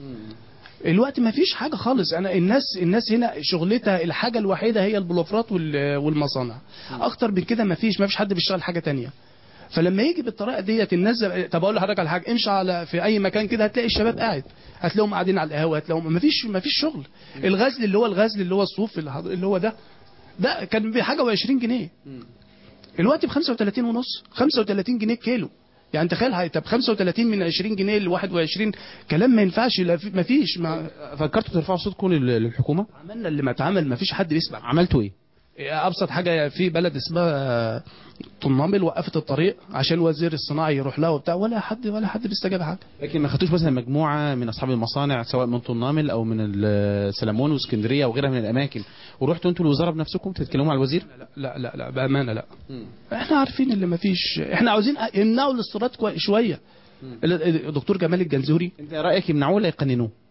الوقت ما فيش حاجه خالص. انا الناس الناس هنا شغلتها الحاجه الوحيده هي البلوفرات والمصانع. اكتر من كده ما فيش ما فيش حد بيشتغل حاجه تانية. فلما يجي بالطريقه ديت الناس. طب اقول لحضرتك على حاجه امشي على في اي مكان كده هتلاقي الشباب قاعد. هتلاقيهم قاعدين على القهوه. هتلاقيهم ما فيش ما فيش شغل. الغزل اللي هو الغزل اللي هو الصوف اللي هو ده ده كان بحاجه وعشرين جنيه. الوقت ب خمسة وثلاثين ونص خمسة وثلاثين جنيه كيلو. يعني تخيل طب خمسة وثلاثين من عشرين جنيه ل واحد وعشرين كلام ما ينفعش. ما فيش. ما فكرتوا ترفعوا صوتكم للحكومه؟ عملنا اللي ما اتعمل. ما فيش حد بيسمع. عملتوا ايه؟ ابسط حاجه في بلد اسمها طنامل وقفت الطريق عشان وزير الصناعه يروح لها وبتاع ولا حد ولا حد بيستجاب حاجه. لكن ما خدتوش مثلا مجموعه من اصحاب المصانع سواء من طنامل او من سلمون واسكندريه وغيرها من الاماكن ورحتوا انتوا الوزاره بنفسكم تتكلموا مع الوزير؟ لا لا لا بامانه لا. م. احنا عارفين اللي ما فيش. احنا عاوزين يمنعوا الاستيراد شويه. الدكتور جمال الجنزوري انت رايك يمنعوه ولا يقننوه؟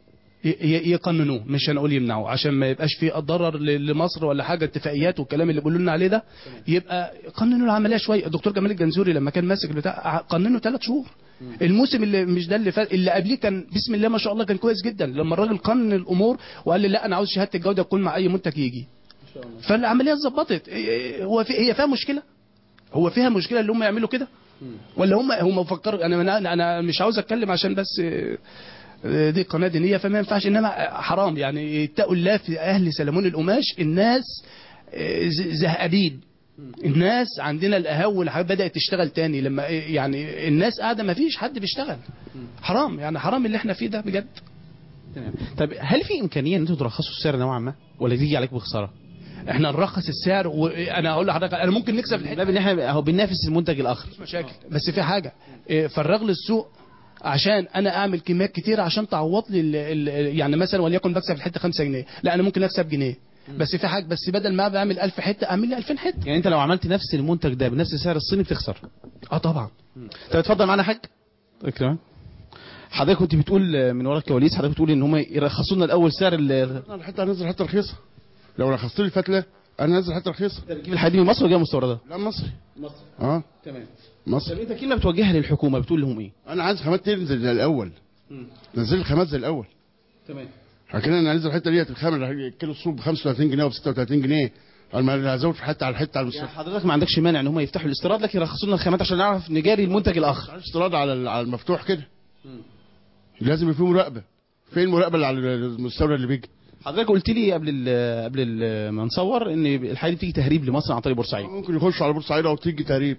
يقننوه، مش هنقول يمنعوه، عشان ما يبقاش في ضرر لمصر ولا حاجه، اتفاقيات والكلام اللي بيقولوا لنا عليه ده، يبقى قننوا العمليه شويه. الدكتور جمال الجنزوري لما كان ماسك البتاع قننوا ثلاث شهور. الموسم اللي مش ده اللي فات، اللي قبليه كان بسم الله ما شاء الله كان كويس جدا، لما الراجل قنن الامور وقال لي لا انا عاوز شهاده الجوده تكون مع اي منتج يجي، فالعمليه اتظبطت. هو في هي فيها مشكله؟ هو فيها مشكله اللي هم يعملوا كده؟ ولا هم هم فكروا؟ انا انا مش عاوز اتكلم عشان بس دي قناه دينيه فما ينفعش، انما حرام يعني اتقوا الله في اهل سلمون القماش. الناس زهقانين، الناس عندنا القهاوي والحاجات بدات تشتغل تاني، لما يعني الناس قاعده ما فيش حد بيشتغل. حرام يعني، حرام اللي احنا فيه ده بجد. تمام. طب هل في امكانيه ان انتوا ترخصوا السعر نوعا ما ولا تيجي عليك بخساره؟ احنا نرخص السعر، وانا اقول لحضرتك انا ممكن نكسب الحته ان احنا اهو بننافس المنتج الاخر، مفيش مشاكل. بس في حاجه، فرغ لي السوق عشان انا اعمل كميات كتير عشان تعوض لي ال ال يعني مثلا وليكن بكسب الحته خمسة جنيه، لا انا ممكن اكسب جنيه. بس في حاجه، بس بدل ما بعمل ألف حته اعمل لي ألفين حته. يعني انت لو عملت نفس المنتج ده بنفس سعر الصيني بتخسر. اه طبعا. طب اتفضل معانا حاج اكرم. حضرتك كنت بتقول من ورا الكواليس، حضرتك بتقول ان هم يرخصوا لنا الاول سعر الحته، هنزل حته رخيصه. لو رخصت لي الفتله انا نازل حته رخيصه. انت بتجيب الحديد من مصر ولا جايه مستورده؟ لا مصري. مصري. اه تمام. مصري. طب انت كلمه بتوجهها للحكومه بتقول لهم ايه؟ انا عايز خامات تنزل زي الاول. امم نزل الخامات زي الاول. تمام. لكن انا عايز الحته ديت الخامه كيلو الصوب ب خمسة وثلاثين جنيه وب ستة وثلاثين جنيه، انا هزود في حته على الحته على يعني حضرتك ما عندكش مانع ان هم يفتحوا الاستيراد لكن يرخصوا لنا الخامات عشان نعرف نجاري المنتج الاخر. استيراد على على المفتوح كده. لازم يبقى في مراقبه. فين المراقبه اللي على المستورد اللي بيجي؟ حضرتك قلت لي قبل ال قبل ال ما نصور ان الحاجه دي بتيجي تهريب لمصر عن طريق بورسعيد. ممكن يخش على بورسعيد او تيجي تهريب.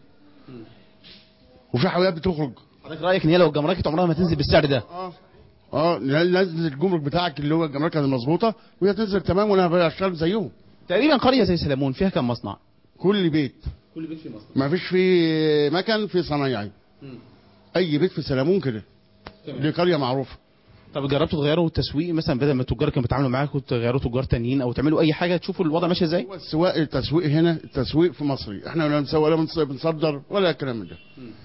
وفي حاويات بتخرج. حضرتك رايك ان هي لو الجمركت عمرها ما تنزل بالسعر ده؟ اه اه نزل الجمرك بتاعك اللي هو الجمركه المظبوطه وهي تنزل تمام وانا بشتغل زيهم. تقريبا قريه زي سلمون فيها كم مصنع؟ كل بيت. كل بيت فيه مصنع. ما فيش فيه مكن، في صنايعي. اي بيت في سلمون كده. دي قريه معروفه. طب جربتوا تغيروا التسويق مثلا، بدل ما التجار كانوا بيتعاملوا معاكم تغيروا تجار تانيين او تعملوا اي حاجه تشوفوا الوضع ماشي ازاي؟ هو السواق التسويق هنا، التسويق في مصري، احنا ولا بنسوق ولا بنصدر ولا الكلام من ده.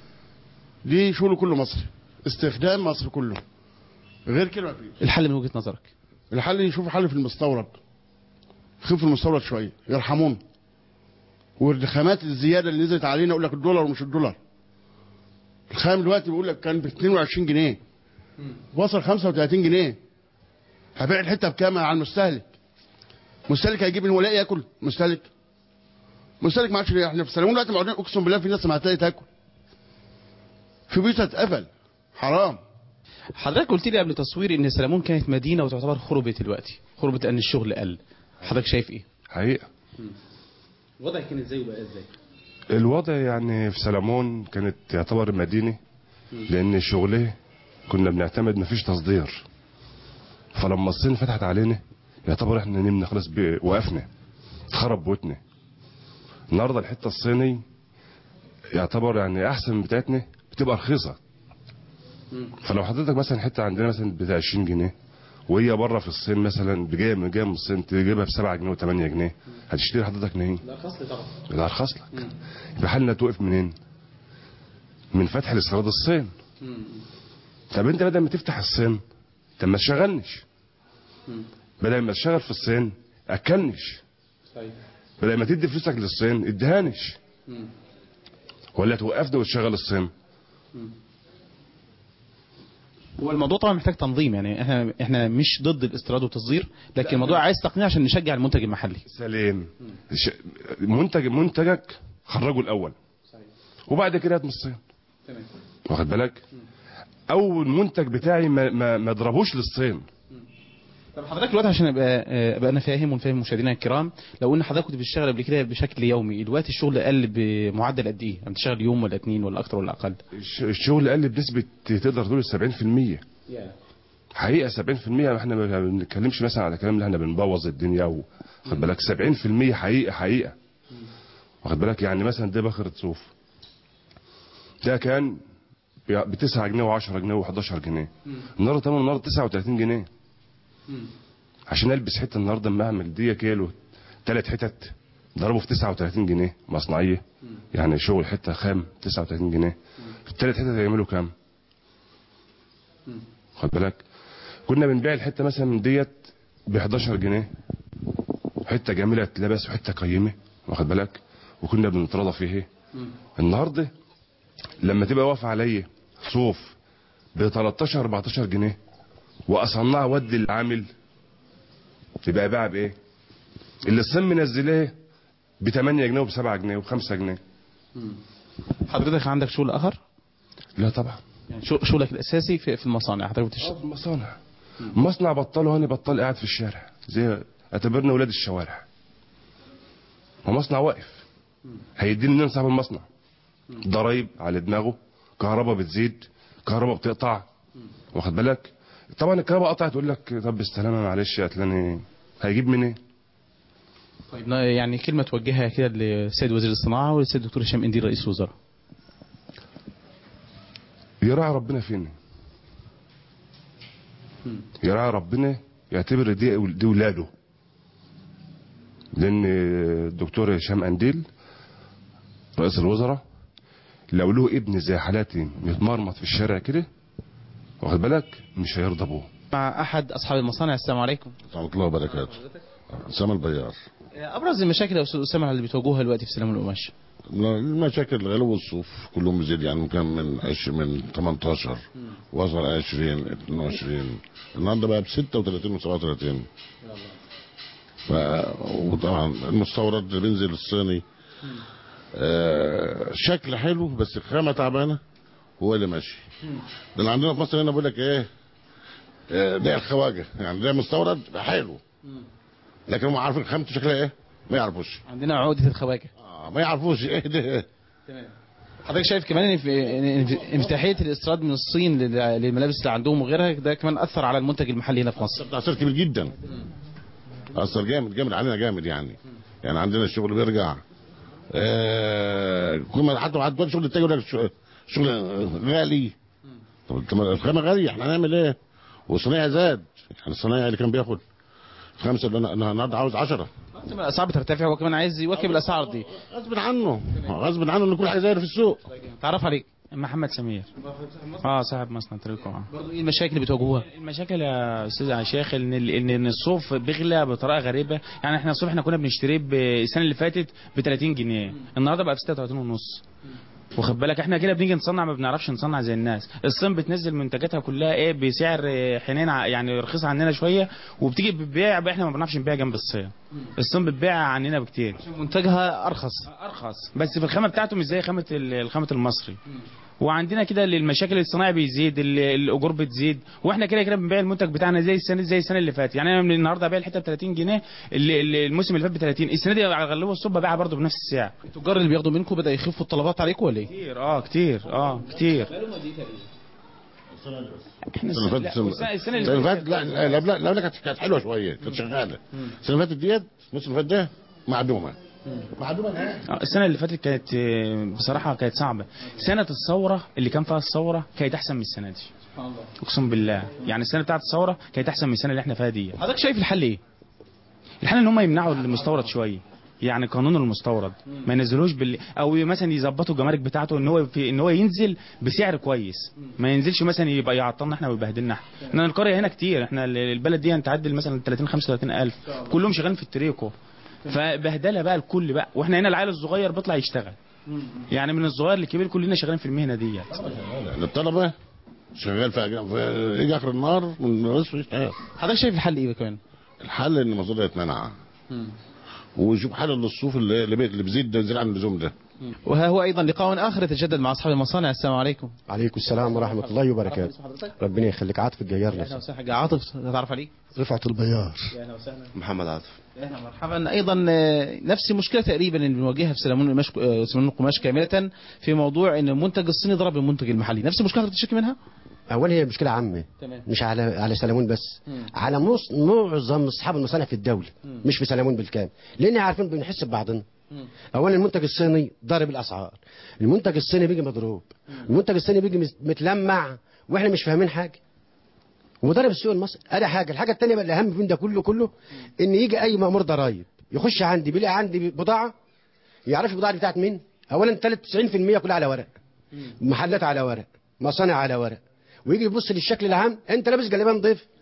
دي شغله كله مصري، استخدام مصر كله. غير كده ما فيش. الحل من وجهه نظرك؟ الحل يشوفوا حل في المستورد. خفوا المستورد شويه، يرحمونا. والخامات الزياده اللي نزلت علينا يقول لك الدولار ومش الدولار. الخام دلوقتي بيقول لك كان ب اثنين وعشرين جنيه. وصل خمسة وثلاثين جنيه. هبيع الحته بكام على المستهلك؟ مستهلك هيجيب الولاء ياكل؟ مستهلك مستهلك ما عادش. احنا في سلمون دلوقتي معودين، اقسم بالله في ناس ما هتلاقي تاكل. في بيوت اتقفل. حرام. حضرتك قلت لي قبل تصوير ان سلمون كانت مدينه وتعتبر خربت دلوقتي، خربت لان الشغل قل. حضرتك شايف ايه؟ حقيقه. الوضع كان ازاي وبقى ازاي؟ الوضع يعني في سلمون كانت تعتبر مدينه، لان شغله كنا بنعتمد مفيش تصدير. فلما الصين فتحت علينا يعتبر احنا نمنا خلاص، وقفنا، اتخرب بوتنا. النهارده الحته الصيني يعتبر يعني احسن من بتاعتنا، بتبقى رخيصه. فلو حضرتك مثلا حته عندنا مثلا ب عشرين جنيه وهي بره في الصين مثلا بجايه من جايه من الصين تجيبها ب سبعة جنيه و8 جنيه، هتشتري حضرتك منين؟ لا ارخص لي طبعا. لا ارخص لك. يبقى حالنا توقف منين؟ من فتح الاستيراد الصين. طب انت بدل ما تفتح الصين طب ما تشغلنش. بدل ما تشتغل في الصين اكلنش. صحيح. بدل ما تدي فلوسك للصين اديهانش. ولا توقفنا وتشغل الصين. هو الموضوع طبعا محتاج تنظيم، يعني احنا احنا مش ضد الاستيراد والتصدير، لكن الموضوع عايز تقنية عشان نشجع المنتج المحلي. سليم. منتج منتجك خرجه الاول. صحيح. وبعد كده هات من الصين. تمام. واخد بالك؟ اول منتج بتاعي ما ما, ما اضربوش للصين. طب حضرتك دلوقتي عشان ابقى ابقى انا فاهم ونفهم مشاهدينا الكرام، لو ان حضرتك كنت بتشتغل قبل كده بشكل يومي، دلوقتي الشغل قل بمعدل قد ايه؟ يعني بتشتغل يوم ولا اثنين ولا اكتر ولا اقل؟ الشغل قل بنسبه تقدر تقول سبعين في المية. حقيقه سبعين في المية. احنا ما بنتكلمش مثلا على كلام اللي احنا بنبوظ الدنيا، واخد بالك؟ سبعين في المية حقيقه حقيقه. واخد بالك؟ يعني مثلا ده بخرة صوف ده كان ب تسعة جنيه وعشرة جنيه وحداشر جنيه، النهارده ثمنه النهارده تسعة وثلاثين جنيه. عشان البس حته النهارده اما اعمل دي كيلو ثلاث حتت ضربه في تسعة وثلاثين جنيه مصنعيه. يعني شغل حته خام تسعة وثلاثين جنيه، الثلاث حتت هيعملوا كام؟ خد بالك؟ كنا بنبيع الحته مثلا من ديت ب حداشر جنيه، حته جميله تلبس وحته قيمه، واخد بالك، وكنا بنتراضى فيه. النهارده لما تبقى واقف عليا صوف ب تلتاشر اربعتاشر جنيه واصنعها ودي العامل، تبقى باع بايه؟ اللي الصين منزلاه ب تمانية جنيه وب سبعة جنيه وب خمسة جنيه. حضرتك عندك شغل اخر؟ لا طبعا. يعني شغلك الاساسي في في المصانع حضرتك بتشتغل؟ في المصانع. مصنع بطله هاني بطال قاعد في الشارع، زي اعتبرنا ولاد الشوارع. هو مصنع واقف، هيديني منين صاحب المصنع؟ ضرايب على دماغه، كهرباء بتزيد، كهرباء بتقطع، واخد بالك. طبعا الكهرباء قطعت تقول لك طب بالسلامه معلش هتلاقيني هيجيب منين؟ طيب يعني كلمه توجهها كده للسيد وزير الصناعه والسيد الدكتور هشام انديل رئيس الوزراء. يراعي ربنا فينا، يراعي ربنا، يعتبر دي دي ولاده. لان الدكتور هشام انديل رئيس الوزراء لو له ابن زي حالاتي يتمرمط في الشارع كده، واخد بالك، مش هيرضى ابوه. مع احد اصحاب المصانع. السلام عليكم. ورحمه الله وبركاته. اسامه البيار. ابرز المشاكل يا استاذ اسامه اللي بتواجهوها دلوقتي في سلام القماش؟ المشاكل غلو الصوف كلهم بيزيد، يعني ممكن من عش من تمنتاشر وصل عشرين اتنين وعشرين، النهارده بقى ب ستة وتلاتين و سبعة وتلاتين. ف... وطبعا المستورد اللي بينزل الصيني آه شكل حلو بس الخامه تعبانه، هو اللي ماشي. ده اللي عندنا في مصر هنا بقول لك ايه، آه ده الخواجه، يعني ده مستورد حلو لكن هم عارفين خامته شكلها ايه؟ ما يعرفوش. عندنا عقده الخواجه. اه ما يعرفوش ايه ده. تمام. حضرتك شايف كمان ان في انفتاحيه الاستيراد من الصين للملابس اللي عندهم وغيرها ده كمان اثر على المنتج المحلي هنا في مصر؟ ده اثر كبير جدا، اثر جامد جامد علينا جامد يعني. يعني عندنا الشغل بيرجع آه كل ما حتى حتى شغل التاجر يقول لك شغل غالي. طب الخامه غاليه، احنا هنعمل ايه؟ والصنايعي زاد، يعني الصنايعي اللي كان بياخد خمسه اللي انا النهارده عاوز عشرة. الاسعار بترتفع وهو كمان عايز يواكب الاسعار دي غصب عنه، غصب عنه ان كل حاجه زايده في السوق. تعرف عليك؟ محمد سمير. اه صاحب مصنع تريكو. اه برضه ايه المشاكل اللي بتواجهوها؟ المشاكل يا استاذ شيخ ان ان الصوف بيغلى بطريقه غريبه. يعني احنا الصوف احنا كنا بنشتريه السنه اللي فاتت ب تلاتين جنيه، النهارده بقى ب ستة وتلاتين ونص. واخد بالك احنا كده بنيجي نصنع ما بنعرفش نصنع زي الناس. الصين بتنزل منتجاتها كلها ايه بسعر حنين يعني رخيص عننا شويه، وبتيجي بتبيع احنا ما بنعرفش نبيع جنب الصين. الصين بتبيع عننا بكتير عشان منتجها ارخص. ارخص بس في الخامه بتاعته مش زي خامه الخامه المصري. وعندنا كده المشاكل الصناعي بيزيد، الاجور بتزيد، واحنا كده كده بنبيع المنتج بتاعنا زي السنه زي السنه اللي فاتت. يعني انا من النهارده ابيع الحته ب تلاتين جنيه، الموسم اللي فات ب تلاتين، السنه دي على غلوه الصوب ببيعها برضه بنفس السعر. التجار اللي بياخدوا منكم بدا يخفوا الطلبات عليكم ولا ايه؟ كتير اه كتير اه كتير. السنه اللي فاتت السنه اللي فاتت لا لا لا لا, لا كانت حلوه شويه، كانت شغاله. السنه اللي فاتت ديت الموسم اللي فات ده معدومه معدومه نهائي. السنه اللي فاتت كانت بصراحه كانت صعبه. سنه الثوره اللي كان فيها الثوره كانت احسن من السنه دي اقسم بالله. يعني السنه بتاعت الثوره كانت احسن من السنه اللي احنا فيها دي. حضرتك شايف الحل ايه؟ الحل ان هم يمنعوا المستورد شويه، يعني قانون المستورد ما ينزلوش بال... او مثلا يظبطوا الجمارك بتاعته ان هو في... ان هو ينزل بسعر كويس، ما ينزلش مثلا يبقى يعطلنا احنا ويبهدلنا احنا. احنا القريه هنا كتير، احنا البلد دي تعدل مثلا تلاتين خمسة وتلاتين الف كلهم شغالين في التريكو، فبهدله بقى الكل بقى. واحنا هنا العيل الصغير بيطلع يشتغل، يعني من الصغير للكبير كلنا شغالين في المهنه ديت. الطلبه شغال في يجي اخر النهار من الرصف يشتغل. حضرتك شايف الحل ايه كمان؟ الحل ان المصادر يتمنع ويشوف حل للصوف اللي اللي بيزيد ده زي عن اللزوم ده. وها هو ايضا لقاء اخر يتجدد مع اصحاب المصانع. السلام عليكم. عليكم السلام ورحمه الله وبركاته. ربنا يخليك. عاطف الجيار. اهلا وسهلا. عاطف نتعرف عليك. رفعت البيار. اهلا وسهلا. محمد عاطف. اهلا مرحبا. ايضا نفس المشكله تقريبا اللي بنواجهها في سلمون القماش سلمون القماش كامله، في موضوع ان المنتج الصيني ضرب المنتج المحلي. نفس المشكله اللي بتشتكي منها؟ اولا هي مشكله عامه، تمام. مش على على سلمون بس، مم. على نص معظم اصحاب المصانع في الدوله، مم. مش في سلمون بالكامل، لان عارفين بنحس ببعضنا. اولا المنتج الصيني ضارب الاسعار، المنتج الصيني بيجي مضروب، مم. المنتج الصيني بيجي متلمع واحنا مش فاهمين حاجه وضارب السوق المصري. ادي حاجه. الحاجه الثانيه بقى الاهم من ده كله كله ان يجي اي مأمور ضرايب يخش عندي بيلاقي عندي بضاعه، يعرف البضاعه دي بتاعت مين. اولا تسعين في المية كلها على ورق، محلات على ورق، مصانع على ورق، ويجي يبص للشكل العام، انت لابس جلابيه نضيف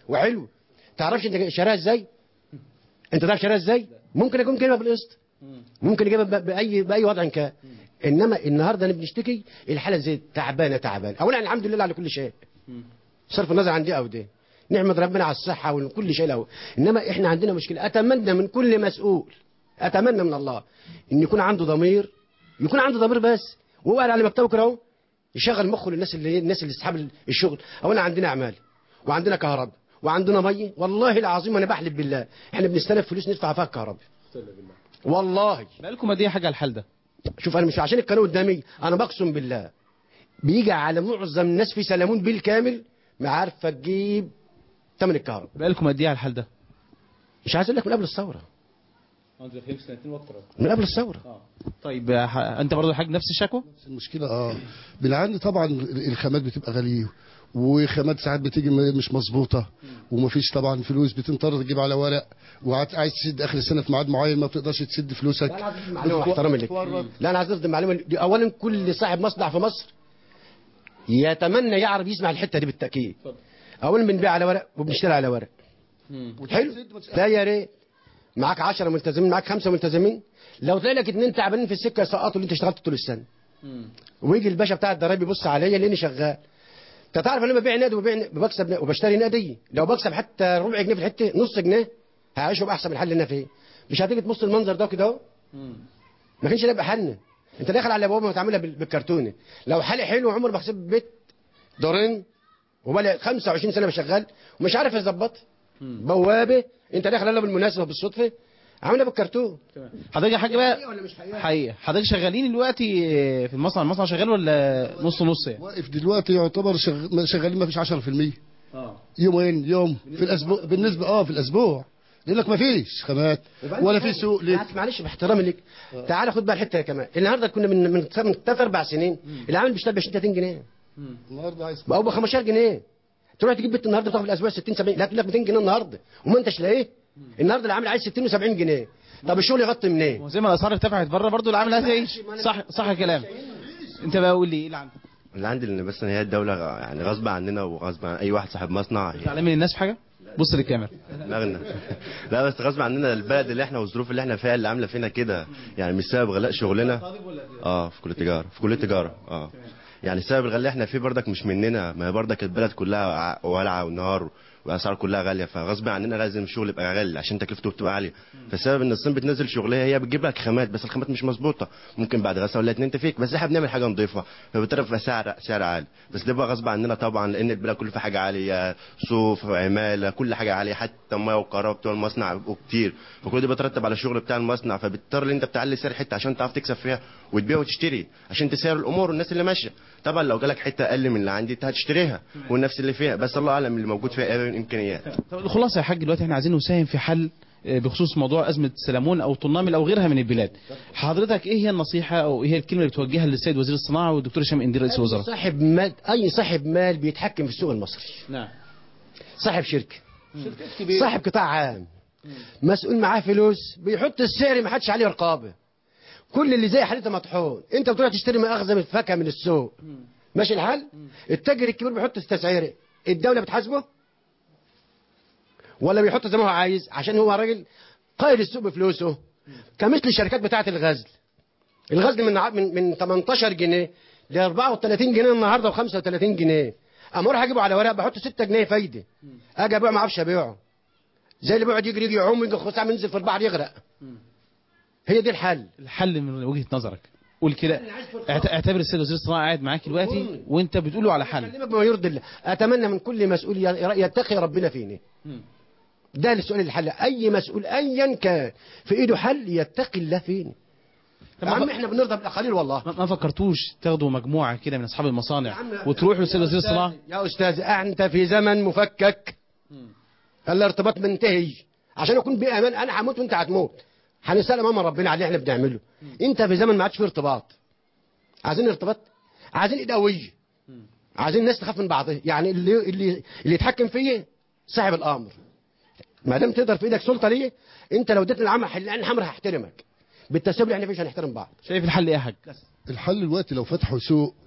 وحلو. تعرفش انت شاريها ازاي؟ انت تعرف شاريها ازاي؟ ممكن اكون جايبها بالقسط، ممكن اجيبها باي باي وضع كان. انما النهارده انا بنشتكي الحاله زي تعبانه تعبانه. اولا الحمد لله على كل شيء، صرف النظر عن دي او دي، نحمد ربنا على الصحه وكل شيء له. انما احنا عندنا مشكله. اتمنى من كل مسؤول، اتمنى من الله ان يكون عنده ضمير، يكون عنده ضمير بس، وهو قاعد على مكتبه كده اهو يشغل مخه للناس اللي الناس اللي اصحاب الشغل. اولا عندنا اعمال وعندنا كهرباء وعندنا ميه، والله العظيم انا بحلف بالله احنا بنستلف فلوس ندفع فيها الكهرباء. والله بقالكم قد ايه حاجه على الحال ده؟ شوف انا مش عشان القانون قدامي، انا بقسم بالله بيجي على معظم الناس في سلمون بالكامل ما عارفه تجيب ثمن الكهرباء. بقالكم قد ايه على الحال ده؟ مش عايز اقول لك من قبل الثوره. انت داخلين سنتين واكتر من قبل الثوره. اه طيب ح... انت برضه حاج نفس الشكوى؟ نفس المشكله. اه بالعند طبعا الخامات بتبقى غاليه، وخامات ساعات بتيجي مش مظبوطه، ومفيش طبعا فلوس، بتضطر تجيب على ورق، وعايز تسد اخر السنه في ميعاد معين ما بتقدرش تسد فلوسك. لا انا عايز معلومه احترامي لك. لا انا عايز اخد معلومه دي. اولا كل صاحب مصنع في مصر يتمنى يعرف يسمع الحته دي بالتاكيد. اولا بنبيع على ورق وبنشتري على ورق. حلو؟ لا يا ريت معاك عشرة ملتزمين، معاك خمسة ملتزمين، لو تلاقي لك اتنين تعبانين في السكه يسقطوا اللي انت اشتغلت طول السنه. ويجي الباشا بتاع الضرايب يبص عليا لاني شغال. انت تعرف انا ببيع نادي وببيع وبكسب وبشتري نادي، لو بكسب حتى ربع جنيه في الحته نص جنيه هعيشه باحسن من الحل اللي انا فيه. مش هتيجي تبص المنظر ده كده اهو. ما كانش يبقى حل. انت داخل على بوابه متعامله بالكرتونه، لو حالي حلو عمر ما كسبت بيت دورين وبقى خمسة وعشرين سنه بشغال ومش عارف يظبط بوابه، انت داخل عليها بالمناسبه بالصدفه عامله بالكرتون. حضرتك يا حاج بقى حقيقه حضرتك شغالين دلوقتي في المصنع؟ المصنع شغال ولا نص نص يعني؟ واقف دلوقتي يعتبر شغ... شغالين ما فيش عشرة في المية. اه يومين يوم في الاسبوع بالنسبه اه في الاسبوع يقول لك ما فيش خامات ولا في سوق ليه. معلش باحترامي لك تعال خد بقى الحته كمان. النهارده كنا من من ثلاث اربع سنين العامل بيشتغل ب عشرين ثلاثين جنيه، النهارده عايز او ب خمستاشر جنيه. تروح تجيب بيت النهارده تاخد في الاسبوع ستين سبعين، لا تقول لك ميتين جنيه النهارده وما انتش لاقيه. النهارده العامل عايز ستين وسبعين جنيه، طب الشغل يغطي منين؟ وزي ما الاسعار ارتفعت بره برضه العامل هتعيش. صح صح كلام. انت بقى قول لي ايه اللي عندك؟ اللي عندي ان بس ان هي الدوله يعني غصب عننا وغصب عن اي واحد صاحب مصنع. زعلان من الناس في حاجه؟ بص للكاميرا. دماغنا لا بس غصب عننا البلد اللي احنا والظروف اللي احنا فيها اللي عامله فينا كده، يعني مش سبب غلاء شغلنا. اه في كليه تجاره في كليه تجاره اه يعني السبب الغلاء اللي احنا فيه بردك مش مننا، ما هي بردك البلد كلها ولعه والنهار والاسعار كلها غاليه، فغصب عننا لازم الشغل يبقى غالي عشان تكلفته بتبقى عاليه. فالسبب ان الصين بتنزل شغلها هي بتجيب لك خامات بس الخامات مش مظبوطه، ممكن بعد غسله ولا اتنين تفيك، بس احنا بنعمل حاجه نظيفه فبتبقى سعر سعر عالي، بس ده بقى غصب عننا طبعا لان البلد كله في حاجه عاليه، صوف عماله كل حاجه عاليه، حتى ميه وكهرباء بتوع المصنع بيبقوا كتير، فكل ده بيترتب على الشغل بتاع المصنع، فبتضطر ان انت بتعلي سعر حته عشان تعرف تكسب فيها وتبيع وتشتري عشان تسير الامور والناس اللي ماشيه. طبعا لو جالك حته اقل من اللي عندي انت هتشتريها والنفس اللي فيها، بس الله اعلم اللي موجود فيها ايه من امكانيات. طب الخلاصه يا حاج دلوقتي احنا عايزين نساهم في حل بخصوص موضوع ازمه سلمون او طنامل او غيرها من البلاد. حضرتك ايه هي النصيحه او ايه هي الكلمه اللي بتوجهها للسيد وزير الصناعه والدكتور هشام انديل رئيس الوزراء؟ صاحب مال، اي صاحب مال بيتحكم في السوق المصري. نعم. صاحب شركه، صاحب قطاع عام، مسؤول معاه فلوس، بيحط السعر ما حدش عليه رقابه. كل اللي زي حالته مطحون، انت بتروح تشتري مؤاخذه من الفاكهه من السوق. ماشي الحال؟ التاجر الكبير بيحط التسعيره، الدوله بتحاسبه ولا بيحط زي ما هو عايز عشان هو راجل قائد السوق بفلوسه؟ كمثل الشركات بتاعه الغزل. الغزل من من من تمنتاشر جنيه ل اربعة وتلاتين جنيه النهارده و35 جنيه. اما اروح اجيبه على ورق بحط ستة جنيه فايده. اجي ابيعه ما اعرفش ابيعه. زي اللي بيقعد يجري يجي يعوم يجي خمس ساعات ينزل في البحر يغرق. هي دي الحل. الحل من وجهه نظرك قول كده، اعتبر السيد وزير الصناعه قاعد معاك دلوقتي وانت بتقول له على حل. كلمك بما يرضي الله. اتمنى من كل مسؤول يتقي ربنا فينا. ده السؤال الحل، اي مسؤول ايا كان في ايده حل يتقي الله فينا. يا عم احنا بنرضى بالاقاليل والله. ما فكرتوش تاخدوا مجموعه كده من اصحاب المصانع وتروحوا للسيد وزير الصناعه؟ يا استاذ انت في زمن مفكك، الارتباط منتهي. عشان اكون بامان انا هموت وانت هتموت، هنسال امام ربنا على اللي احنا بنعمله. انت في زمن ما عادش فيه ارتباط. عايزين ارتباط، عايزين ايد قويه، عايزين الناس تخاف من بعضها. يعني اللي اللي اللي يتحكم فيه صاحب الامر. ما دام تقدر في ايدك سلطه ليه، انت لو اديتني العمل حلقان حمر هحترمك. بالتساوي اللي احنا فيه مش هنحترم بعض. شايف الحل ايه يا حاج؟ الحل دلوقتي لو فتحوا سوق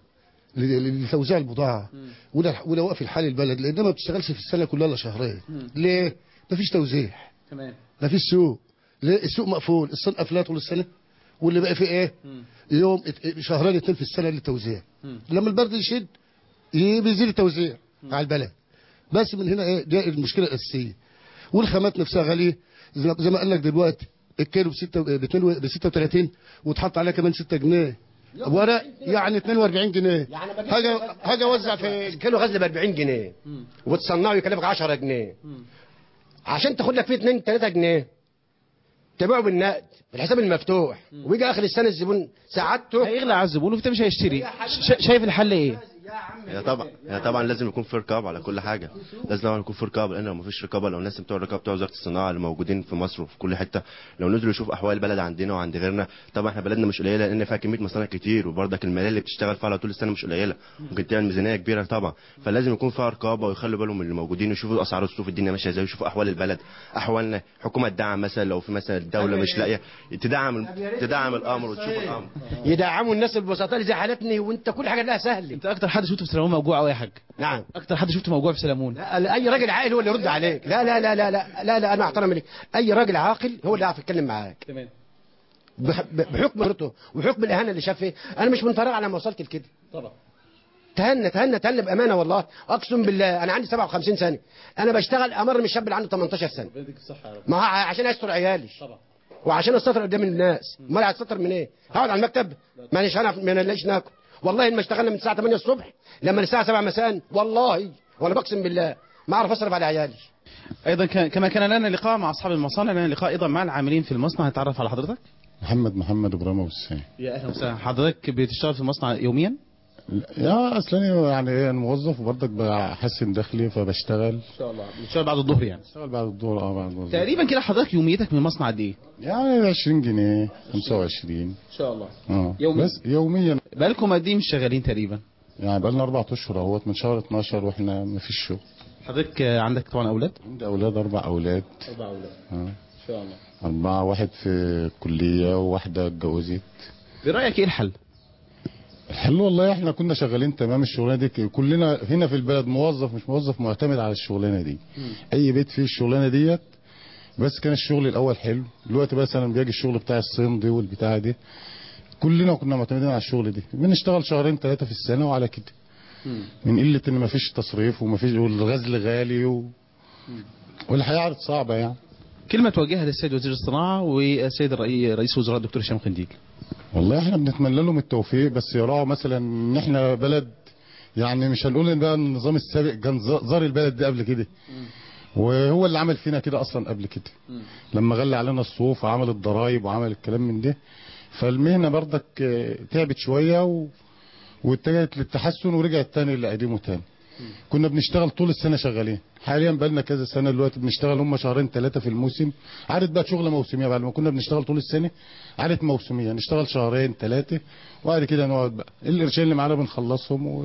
لتوزيع البضاعه ولا ولا وقف الحال البلد، لان ما بتشتغلش في السنه كلها الا شهرين. ليه؟ مفيش توزيع، تمام، مفيش سوق. ليه؟ السوق مقفول، الصين قافلاه طول السنه، واللي بقى فيه ايه؟ يوم شهرين اتنين في السنه للتوزيع. لما البرد يشد بيزيد التوزيع على البلد. بس من هنا ايه؟ دي المشكله الاساسيه. والخامات نفسها غاليه، زي ما قال لك دلوقتي الكيلو ب ستة وتلاتين وتحط عليها كمان ستة جنيه ورق، يعني اتنين واربعين جنيه. حاجه حاجه وزع في الكيلو غزل ب اربعين جنيه وتصنعه يكلفك عشرة جنيه عشان تاخد لك فيه اتنين تلاتة جنيه تبيعه بالنقد بالحساب المفتوح، ويجي اخر السنه الزبون سعادته هيغلى على الزبون وفي مش هيشتري. شايف الحل ايه؟ يا طبعا يا طبعا لازم يكون في رقابه على كل حاجه، لازم طبعا يكون في رقابه، لان لو ما فيش رقابه، لو الناس بتوع الرقابه بتوع وزاره الصناعه اللي موجودين في مصر وفي كل حته لو نزلوا يشوفوا احوال البلد عندنا وعند غيرنا، طبعا احنا بلدنا مش قليله لان فيها كميه مصانع كتير، وبرضك الماليه اللي بتشتغل فيها على طول السنه مش قليله، ممكن تعمل ميزانيه كبيره طبعا. فلازم يكون فيها رقابه ويخلوا بالهم من اللي موجودين ويشوفوا اسعار السوق الدنيا ماشيه ازاي، ويشوفوا احوال البلد احوالنا. حكومه تدعم مثلا لو في مثلا الدوله مش لاقيه تدعم تدعم الامر وتشوف الامر، يدعموا الناس البسطاء اللي زي حالتنا، وانت كل حاجه لها سهل. انت اكتر حد شفته في سلامون موجوع قوي يا حاج؟ نعم، اكتر حد شفته موجوع في سلامون. لا اي راجل عاقل هو اللي يرد عليك. لا لا لا لا لا لا, لا انا احترم لك، اي راجل عاقل هو اللي يعرف يتكلم معاك. تمام. بحكم خبرته وحكم الاهانه اللي شاف فيه. انا مش من فراغ على ما وصلت لكده طبعا. تهنى تهنى تهنى بامانه والله، اقسم بالله انا عندي سبعة وخمسين سنه، انا بشتغل امر من الشاب اللي عنده تمنتاشر سنه. ما عشان استر عيالي طبعا، وعشان استر قدام الناس. امال هتستر من ايه؟ هقعد على المكتب مانيش انا ما نلاقيش ناكل. والله ان ما اشتغلنا من الساعه تمانية الصبح لما الساعه سبعة مساء، والله وانا بقسم بالله ما اعرف اصرف على عيالي. ايضا كما كان لنا لقاء مع اصحاب المصانع، لنا لقاء ايضا مع العاملين في المصنع. نتعرف على حضرتك. محمد محمد ابراهيم ابو السعيد. يا اهلا وسهلا. حضرتك بتشتغل في المصنع يوميا؟ يا اصلا يعني ايه، انا موظف وبرضك بحسن دخلي فبشتغل ان شاء الله. بتشتغل بعد الظهر يعني؟ بشتغل بعد الظهر. اه بعد الظهر تقريبا كده. حضرتك يوميتك من المصنع قد ايه؟ يعني عشرين جنيه خمسة وعشرين ان شاء الله. اه يوميا؟ بس يوميا. بقالكم قد ايه مش شغالين تقريبا؟ يعني بقالنا اربع اشهر اهوت من شهر اتناشر واحنا ما فيش شغل. حضرتك عندك طبعا اولاد؟ عندي اولاد، اربع اولاد. اربع اولاد اه ان شاء الله. اربعه، واحد في الكليه وواحده اتجوزت. برايك ايه الحل؟ الحل والله احنا كنا شغالين تمام الشغلانه دي كلنا هنا في البلد، موظف مش موظف معتمد على الشغلانه دي. م. اي بيت فيه الشغلانه ديت. بس كان الشغل الاول حلو، دلوقتي مثلا بيجي الشغل بتاع الصين دي والبتاع دي، كلنا كنا معتمدين على الشغل دي، بنشتغل شهرين ثلاثه في السنه وعلى كده. من قله ان ما فيش تصريف وما فيش، والغزل غالي و... والحياه عادت صعبه يعني. كلمه توجهها للسيد وزير الصناعه والسيد رئيس وزراء الدكتور هشام خنديل. والله احنا بنتمنى لهم التوفيق، بس يراعوا مثلا ان احنا بلد، يعني مش هنقول ان بقى النظام السابق كان زار البلد دي قبل كده، وهو اللي عمل فينا كده اصلا قبل كده لما غلى علينا الصوف وعمل الضرايب وعمل الكلام من ده. فالمهنه برضك تعبت شويه و... واتجهت للتحسن ورجعت تاني لقديمه تاني. كنا بنشتغل طول السنه شغالين، حاليا بقى لنا كذا سنه دلوقتي بنشتغل هم شهرين ثلاثه في الموسم. عادت بقى شغله موسميه، بعد ما كنا بنشتغل طول السنه عادت موسميه، نشتغل شهرين ثلاثه وبعد كده نقعد بقى القرشين اللي معانا بنخلصهم و...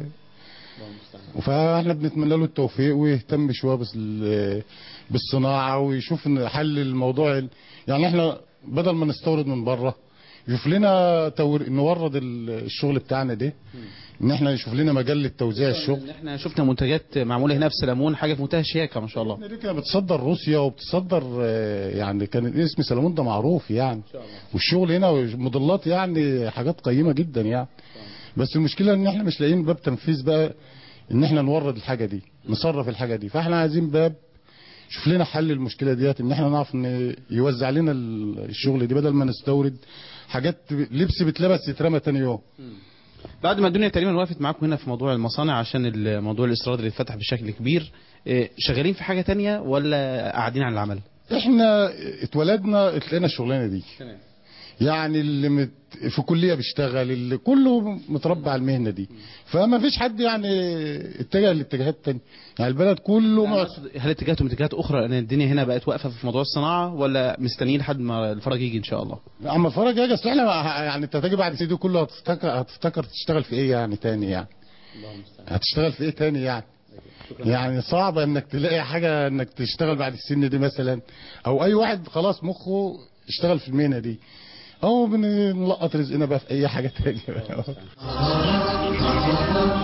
فاحنا بنتمنى له التوفيق ويهتم شويه بال... بالصناعه ويشوف حل الموضوع. يعني احنا بدل ما نستورد من بره يشوف لنا تور... نورد الشغل بتاعنا ده، ان احنا نشوف لنا مجال للتوزيع الشغل. احنا شفنا منتجات معموله هنا في سلامون، حاجه في منتهى الشياكه ما شاء الله. احنا دي كانت بتصدر روسيا وبتصدر، يعني كان اسم سلامون ده معروف يعني، والشغل هنا موديلات يعني حاجات قيمه جدا يعني. بس المشكله ان احنا مش لاقيين باب تنفيذ بقى ان احنا نورد الحاجه دي، نصرف الحاجه دي. فاحنا عايزين باب شوف لنا حل المشكله ديت، ان احنا نعرف ان يوزع لنا الشغل دي بدل ما نستورد حاجات لبس بتلبس يترمى تاني يوم. بعد ما الدنيا تقريبا وقفت معاكم هنا في موضوع المصانع عشان الموضوع الاستيراد اللي اتفتح بشكل كبير، شغالين في حاجه تانية ولا قاعدين على العمل؟ احنا اتولدنا اتلقينا الشغلانه دي. تمام. يعني اللي مت في كليه بيشتغل، اللي كله متربى على المهنه دي، فما فيش حد يعني اتجه لاتجاهات تانية. يعني البلد كله يعني هل اتجاهاتهم اتجاهات اخرى لان الدنيا هنا بقت واقفه في موضوع الصناعه، ولا مستنيين لحد ما الفرج يجي ان شاء الله؟ اما الفرج يجي اصل احنا يعني انت هتيجي بعد سيدي كله هتفتكر هتفتكر تشتغل في ايه يعني تاني يعني؟ هتشتغل في ايه تاني يعني؟ يعني صعب انك تلاقي حاجه انك تشتغل بعد السن دي مثلا، او اي واحد خلاص مخه اشتغل في المهنه دي، او بنلقط رزقنا بقى في اي حاجه تانية.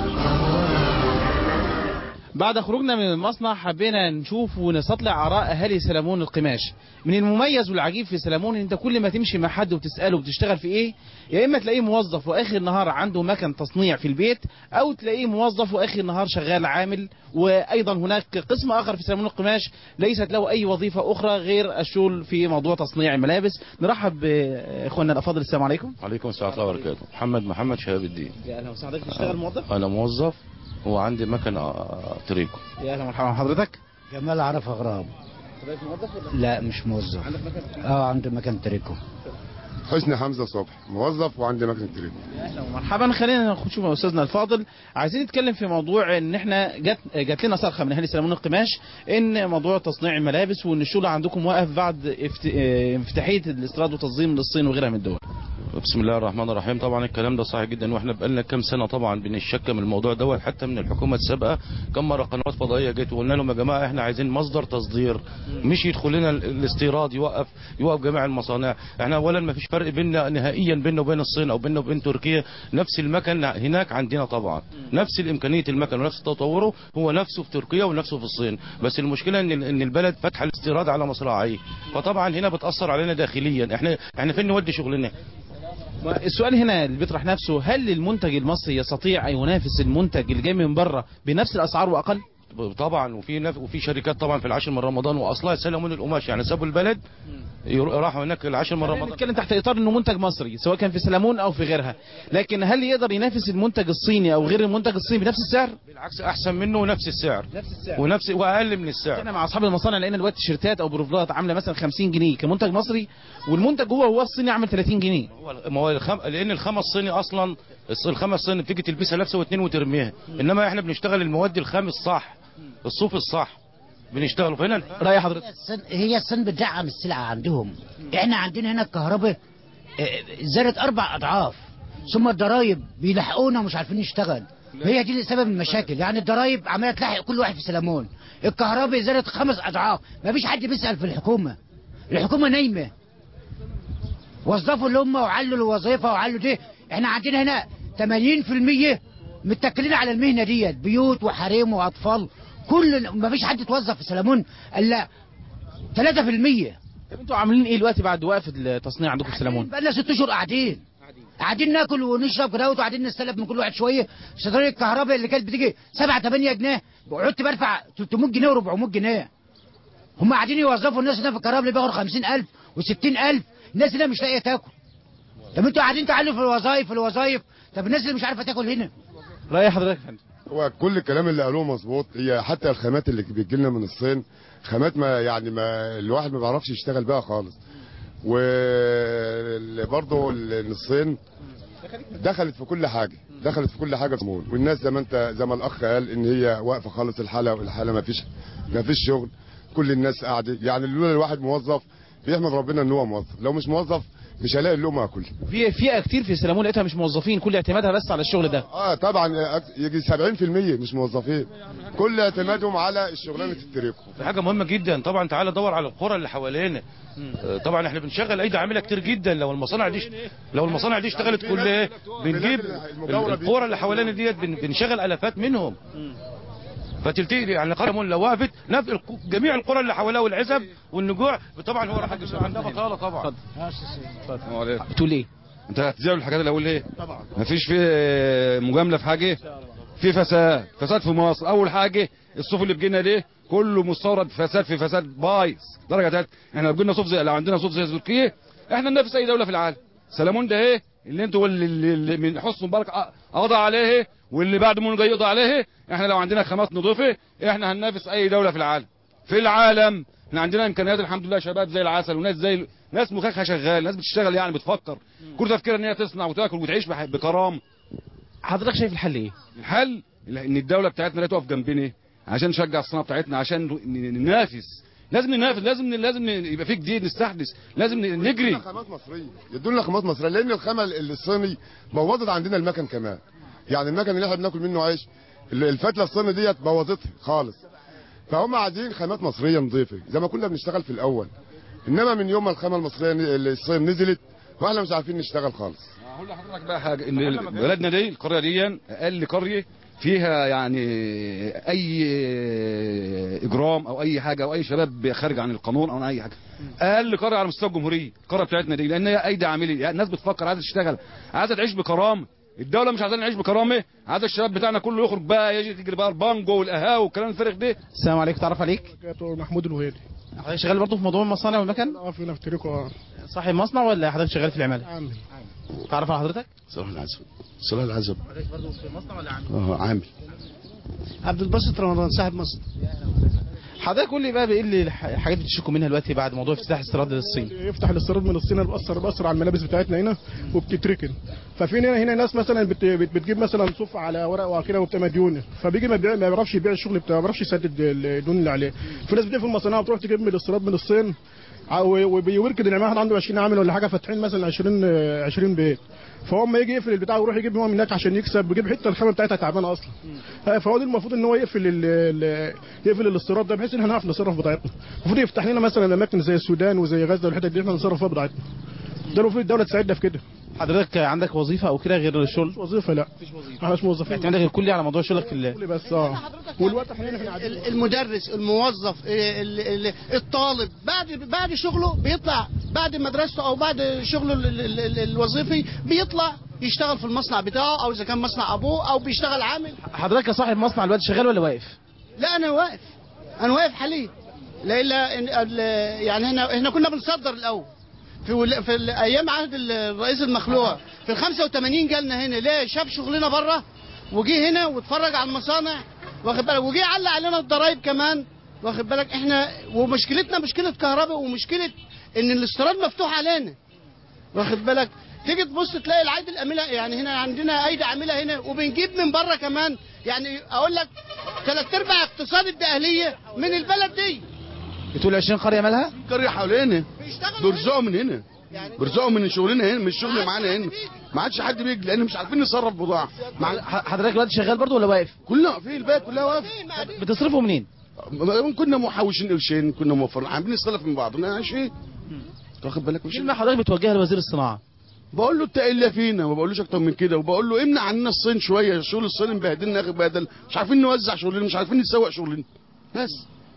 بعد خروجنا من المصنع حبينا نشوف ونستطلع آراء أهالي سلمون القماش. من المميز والعجيب في سلمون ان انت كل ما تمشي مع حد وتسأله بتشتغل في ايه، يا اما تلاقيه موظف واخر النهار عنده مكن تصنيع في البيت، او تلاقيه موظف واخر النهار شغال عامل. وايضا هناك قسم اخر في سلمون القماش ليست له اي وظيفة اخرى غير الشغل في موضوع تصنيع الملابس. نرحب باخواننا الافاضل. السلام عليكم. وعليكم السلام ورحمة الله وبركاته. محمد محمد شهاب الدين. يا اهلا وسهلا. حضرتك بتشتغل موظف؟ انا موظف وعندي مكن تريكو. يا اهلا ومرحبا. حضرتك؟ جمال عرفة غرام. حضرتك موظف ولا؟ لا مش موظف. عندك مكن؟ اه عندي مكن تريكو. حسني حمزة صبحي، موظف وعندي مكنة تريكو. يا اهلا ومرحبا. خلينا نشوف يا استاذنا الفاضل، عايزين نتكلم في موضوع ان احنا جات جات لنا صرخه من اهالي سلمون القماش ان موضوع تصنيع الملابس وان الشغل عندكم واقف بعد افت... افتتاحيه الاستيراد وتصدير للصين وغيرها من الدول. بسم الله الرحمن الرحيم. طبعا الكلام ده صحيح جدا، واحنا بقالنا كام سنه طبعا بنشك من الموضوع دوت، حتى من الحكومه السابقه كم مره قنوات فضائيه جت وقلنا لهم يا جماعه احنا عايزين مصدر تصدير، مش يدخل لنا الاستيراد يوقف يوقف جميع المصانع. احنا اولا ما فيش فرق بيننا نهائيا بيننا وبين الصين او بيننا وبين تركيا، نفس المكن هناك عندنا طبعا، نفس الامكانيه المكن ونفس تطوره هو نفسه في تركيا ونفسه في الصين، بس المشكله ان ان البلد فاتحه الاستيراد على مصراعيه، فطبعا هنا بتاثر علينا داخليا. احنا احنا فين نودي شغلنا؟ السؤال هنا اللي بيطرح نفسه، هل المنتج المصري يستطيع ان ينافس المنتج اللي جاي من بره بنفس الاسعار واقل؟ طبعا، وفي نف... وفي شركات طبعا في العاشر من رمضان واصلها سلمون القماش، يعني سابوا البلد راحوا هناك العاشر من رمضان. نتكلم تحت اطار انه منتج مصري سواء كان في سلمون او في غيرها، لكن هل يقدر ينافس المنتج الصيني او غير المنتج الصيني بنفس السعر؟ بالعكس احسن منه ونفس السعر، نفس السعر ونفس واقل من السعر. احنا مع اصحاب المصانع لقينا دلوقتي تيشيرتات او بروفلات عامله مثلا خمسين جنيه كمنتج مصري، والمنتج هو هو الصيني عامل ثلاثين جنيه. ما هو الخم... لان الخامه الصيني اصلا الخامه الصيني بتيجي تلبسها لابسه واثنين وترميها، انما احنا بنشتغل المواد الخام الصح، الصوف الصح بنشتغل. فهنا رايح حضرتك هي الصين بتدعم السلعه عندهم، احنا عندنا هنا الكهرباء زادت اربع اضعاف، ثم الضرايب بيلحقونا ومش عارفين نشتغل، هي دي سبب المشاكل. يعني الضرايب عماله تلحق كل واحد في سلمون، الكهرباء زادت خمس اضعاف، ما فيش حد بيسال في الحكومه، الحكومه نايمه، وظفوا اللي هم وعلوا الوظيفه وعلوا دي. احنا عندنا هنا ثمانين في المية متكلين على المهنه ديت، بيوت وحريم واطفال، كل ما فيش حد اتوظف في سلمون الا ثلاثة في المية. طب انتوا عاملين ايه دلوقتي بعد وقف التصنيع عندكم في سلمون؟ بقى لنا ست اشهر قاعدين قاعدين ناكل ونشرب كده وقاعدين نستلف من كل واحد شويه. صيدليه الكهرباء اللي كانت بتيجي سبعة ثمانية جنيه قعدت بدفع ثلاثمائة جنيه و400 جنيه. هم قاعدين يوظفوا الناس هنا في الكهرباء اللي بياخدوا خمسين ألف وستين ألف، الناس هنا مش لاقيه تاكل. طب انتوا قاعدين تعلوا في الوظائف في الوظائف، طب الناس اللي مش عارفه تاكل هنا. رايح حضرتك يا فندم؟ هو كل الكلام اللي قالوه مظبوط، هي حتى الخامات اللي بتجي لنا من الصين خامات ما يعني ما الواحد ما بيعرفش يشتغل بيها خالص. وبرضه الصين دخلت في كل حاجه، دخلت في كل حاجه سلمون، والناس زي ما انت زي ما الاخ قال ان هي واقفه خالص الحاله، والحاله ما فيش ما فيش شغل، كل الناس قاعده. يعني لولا الواحد موظف بيحمد ربنا ان هو موظف، لو مش موظف مش هلاقي اللقمه اكل. في فئه كتير في سلمون لقيتها مش موظفين، كل اعتمادها بس على الشغل ده. اه طبعا يجي سبعين في المية مش موظفين، كل اعتمادهم على الشغلانه التريكو. دي حاجه مهمه جدا طبعا. تعالى دور على القرى اللي حوالينا، طبعا احنا بنشغل ايدي عامله كتير جدا. لو المصانع دي لو المصانع دي اشتغلت كلها بنجيب القرى اللي حوالينا ديت بنشغل الافات منهم. فتلتقي يعني قرمون لو وقفت جميع القرى اللي حواليها والعزب والنجوع طبعا هو راح عندها بطاله طبعا. اتفضل. بتقول ايه؟ انت هتزعل الحاجات اللي اقول ايه؟ طبعا مفيش في مجامله في حاجه، في فساد فساد في مصر. اول حاجه الصوف اللي بيجينا ده كله مستورد، فساد في فساد بايظ درجه ثالثه. احنا لو جبنا صوف زي لو عندنا صوف زي تركيا احنا ننافس اي دوله في العالم. سلمون ده ايه اللي انتوا اللي, اللي من حسن مبارك قضى عليه واللي بعد منه جاي يقضي عليه. احنا لو عندنا خامات نظيفه احنا هننافس اي دوله في العالم. في العالم احنا عندنا امكانيات الحمد لله، شباب زي العسل وناس زي ناس مخها شغال، ناس بتشتغل يعني بتفكر، كل تفكيرها ان هي تصنع وتاكل وتعيش بكرامه. حضرتك شايف الحل ايه؟ الحل ان الدوله بتاعتنا لا تقف جنبنا عشان نشجع الصناعه بتاعتنا، عشان ننافس. لازم ننافس، لازم لازم يبقى في جديد نستحدث، لازم نجري. يدوا لنا خامات مصريه، يدوا لنا خامات مصريه، لان الخامه الصيني بوظت عندنا المكن كمان. يعني المكن اللي احنا بناكل منه عيش الفتله الصيني ديت بوظتها خالص. فهم عايزين خامات مصريه نظيفه زي ما كنا بنشتغل في الاول، انما من يوم ما الخامه المصريه الصين نزلت واحنا مش عارفين نشتغل خالص. هقول لحضرتك بقى حاجه، ان بلدنا دي القريه دي اقل قريه فيها يعني اي اجرام او اي حاجه او اي شباب خارج عن القانون او اي حاجه. اقل قريه على مستوى الجمهوريه القريه بتاعتنا دي، لان هي ايدي عاملين، يعني الناس بتفكر عايزه تشتغل، عايزه تعيش بكرامه. الدوله مش عايزانا نعيش بكرامه، عايزه الشباب بتاعنا كله يخرج بقى يجي تجري بقى البانجو والقهاوي والكلام الفارغ ده. السلام عليكم، تعرف عليك؟ محمود الوهيدي. حضرتك شغال برضه في موضوع المصانع والمكن؟ اه في نفتريكو. اه صاحب مصنع ولا حضرتك شغال في العماله؟ عامل. تعرف على حضرتك؟ صلاح العزب. صلاح العزب. حضرتك برضه في مصنع ولا عامل؟ اه عامل. عبد الباسط رمضان صاحب مصنع. حضرتك قول لي بقى ايه اللي الحاجات اللي بتشكوا منها دلوقتي بعد موضوع افتتاح الاستيراد للصين؟ يفتح الاستيراد من الصين بأثر بأثر على الملابس بتاعتنا هنا وبتتركن. ففي هنا هنا ناس مثلا بت بتجيب مثلا صف على ورق وكده وبتبقى مديونه، فبيجي ما بيع- ما بيعرفش يبيع الشغل بتاعه، ما بيعرفش يسدد الديون اللي عليه. في ناس بتقفل المصانع وتروح تجيب من الاستيراد من الصين ع- وبيوركد ان واحد عنده عشرين عامل ولا حاجه فاتحين مثلا عشرين عشرين بيت، فهو اما يجي يقفل البتاع ويروح يجيب هو من هناك عشان يكسب، بيجيب حته الخامه بتاعتها تعبانه اصلا. فهو ده المفروض ان هو يقفل ال ال يقفل الاستيراد ده بحيث ان احنا نعرف نصرف بضاعتنا. المفروض يفتح لنا مثلا اماكن زي السودان وزي غزه والحتت دي احنا نصرف فيها بضاعتنا. ده المفروض الدوله تساعدنا في كده. حضرتك عندك وظيفه او كده غير الشغل؟ مش وظيفه، لا مفيش وظيفه. احنا مش موظفين. اعتمادك الكلي على موضوع شغلك في ال- كلي بس. اه والوقت حاليا احنا قاعدين. المدرس، الموظف، ال- ال- الطالب بعد بعد شغله بيطلع، بعد مدرسته او بعد شغله ال- ال- ال- الوظيفي بيطلع يشتغل في المصنع بتاعه، او اذا كان مصنع ابوه او بيشتغل عامل. حضرتك كصاحب مصنع دلوقتي شغال ولا واقف؟ لا انا واقف، انا واقف حاليا. لا الا إن- ال- يعني احنا احنا كنا بنصدر الاول في ول- في ال- ايام عهد ال- الرئيس المخلوع في ال خمسة وثمانين جالنا هنا، ليه؟ شاف شغلنا بره وجي هنا واتفرج على المصانع، واخد بالك، وجي علق علينا الضرايب كمان، واخد بالك. احنا ومشكلتنا مشكله كهرباء ومشكله ان الاستيراد مفتوح علينا، واخد بالك. تيجي تبص تلاقي العيد العامله، يعني هنا عندنا ايدي عامله هنا وبنجيب من بره كمان. يعني اقول لك ثلاث ارباع اقتصاد الدقهليه من البلد دي. بتقول عشرين قريه مالها؟ قريه حوالينا بيرزقوا من هنا، بيرزقوا من شغلنا هنا، من الشغل معانا هنا. ما عادش حد بيجي لان مش عارفين نصرف بضاعه. حضرتك دلوقتي شغال برضه ولا واقف؟ كلنا في البيت كلها واقف. بتصرفوا منين؟ كنا محوشين قرشين، كنا موفرين، عاملين نستلف من بعضنا عايشين. واخد بالك؟ مش كلمه حضرتك بتوجهها لوزير الصناعه. بقول له اتقي الله فينا، ما بقولوش اكتر من كده، وبقول له امنع عننا الصين شويه، الشغل الصيني مبهدلنا يا اخي بهدل، مش عارفين نوزع شغلنا، مش عارفين نسوق شغلنا. بس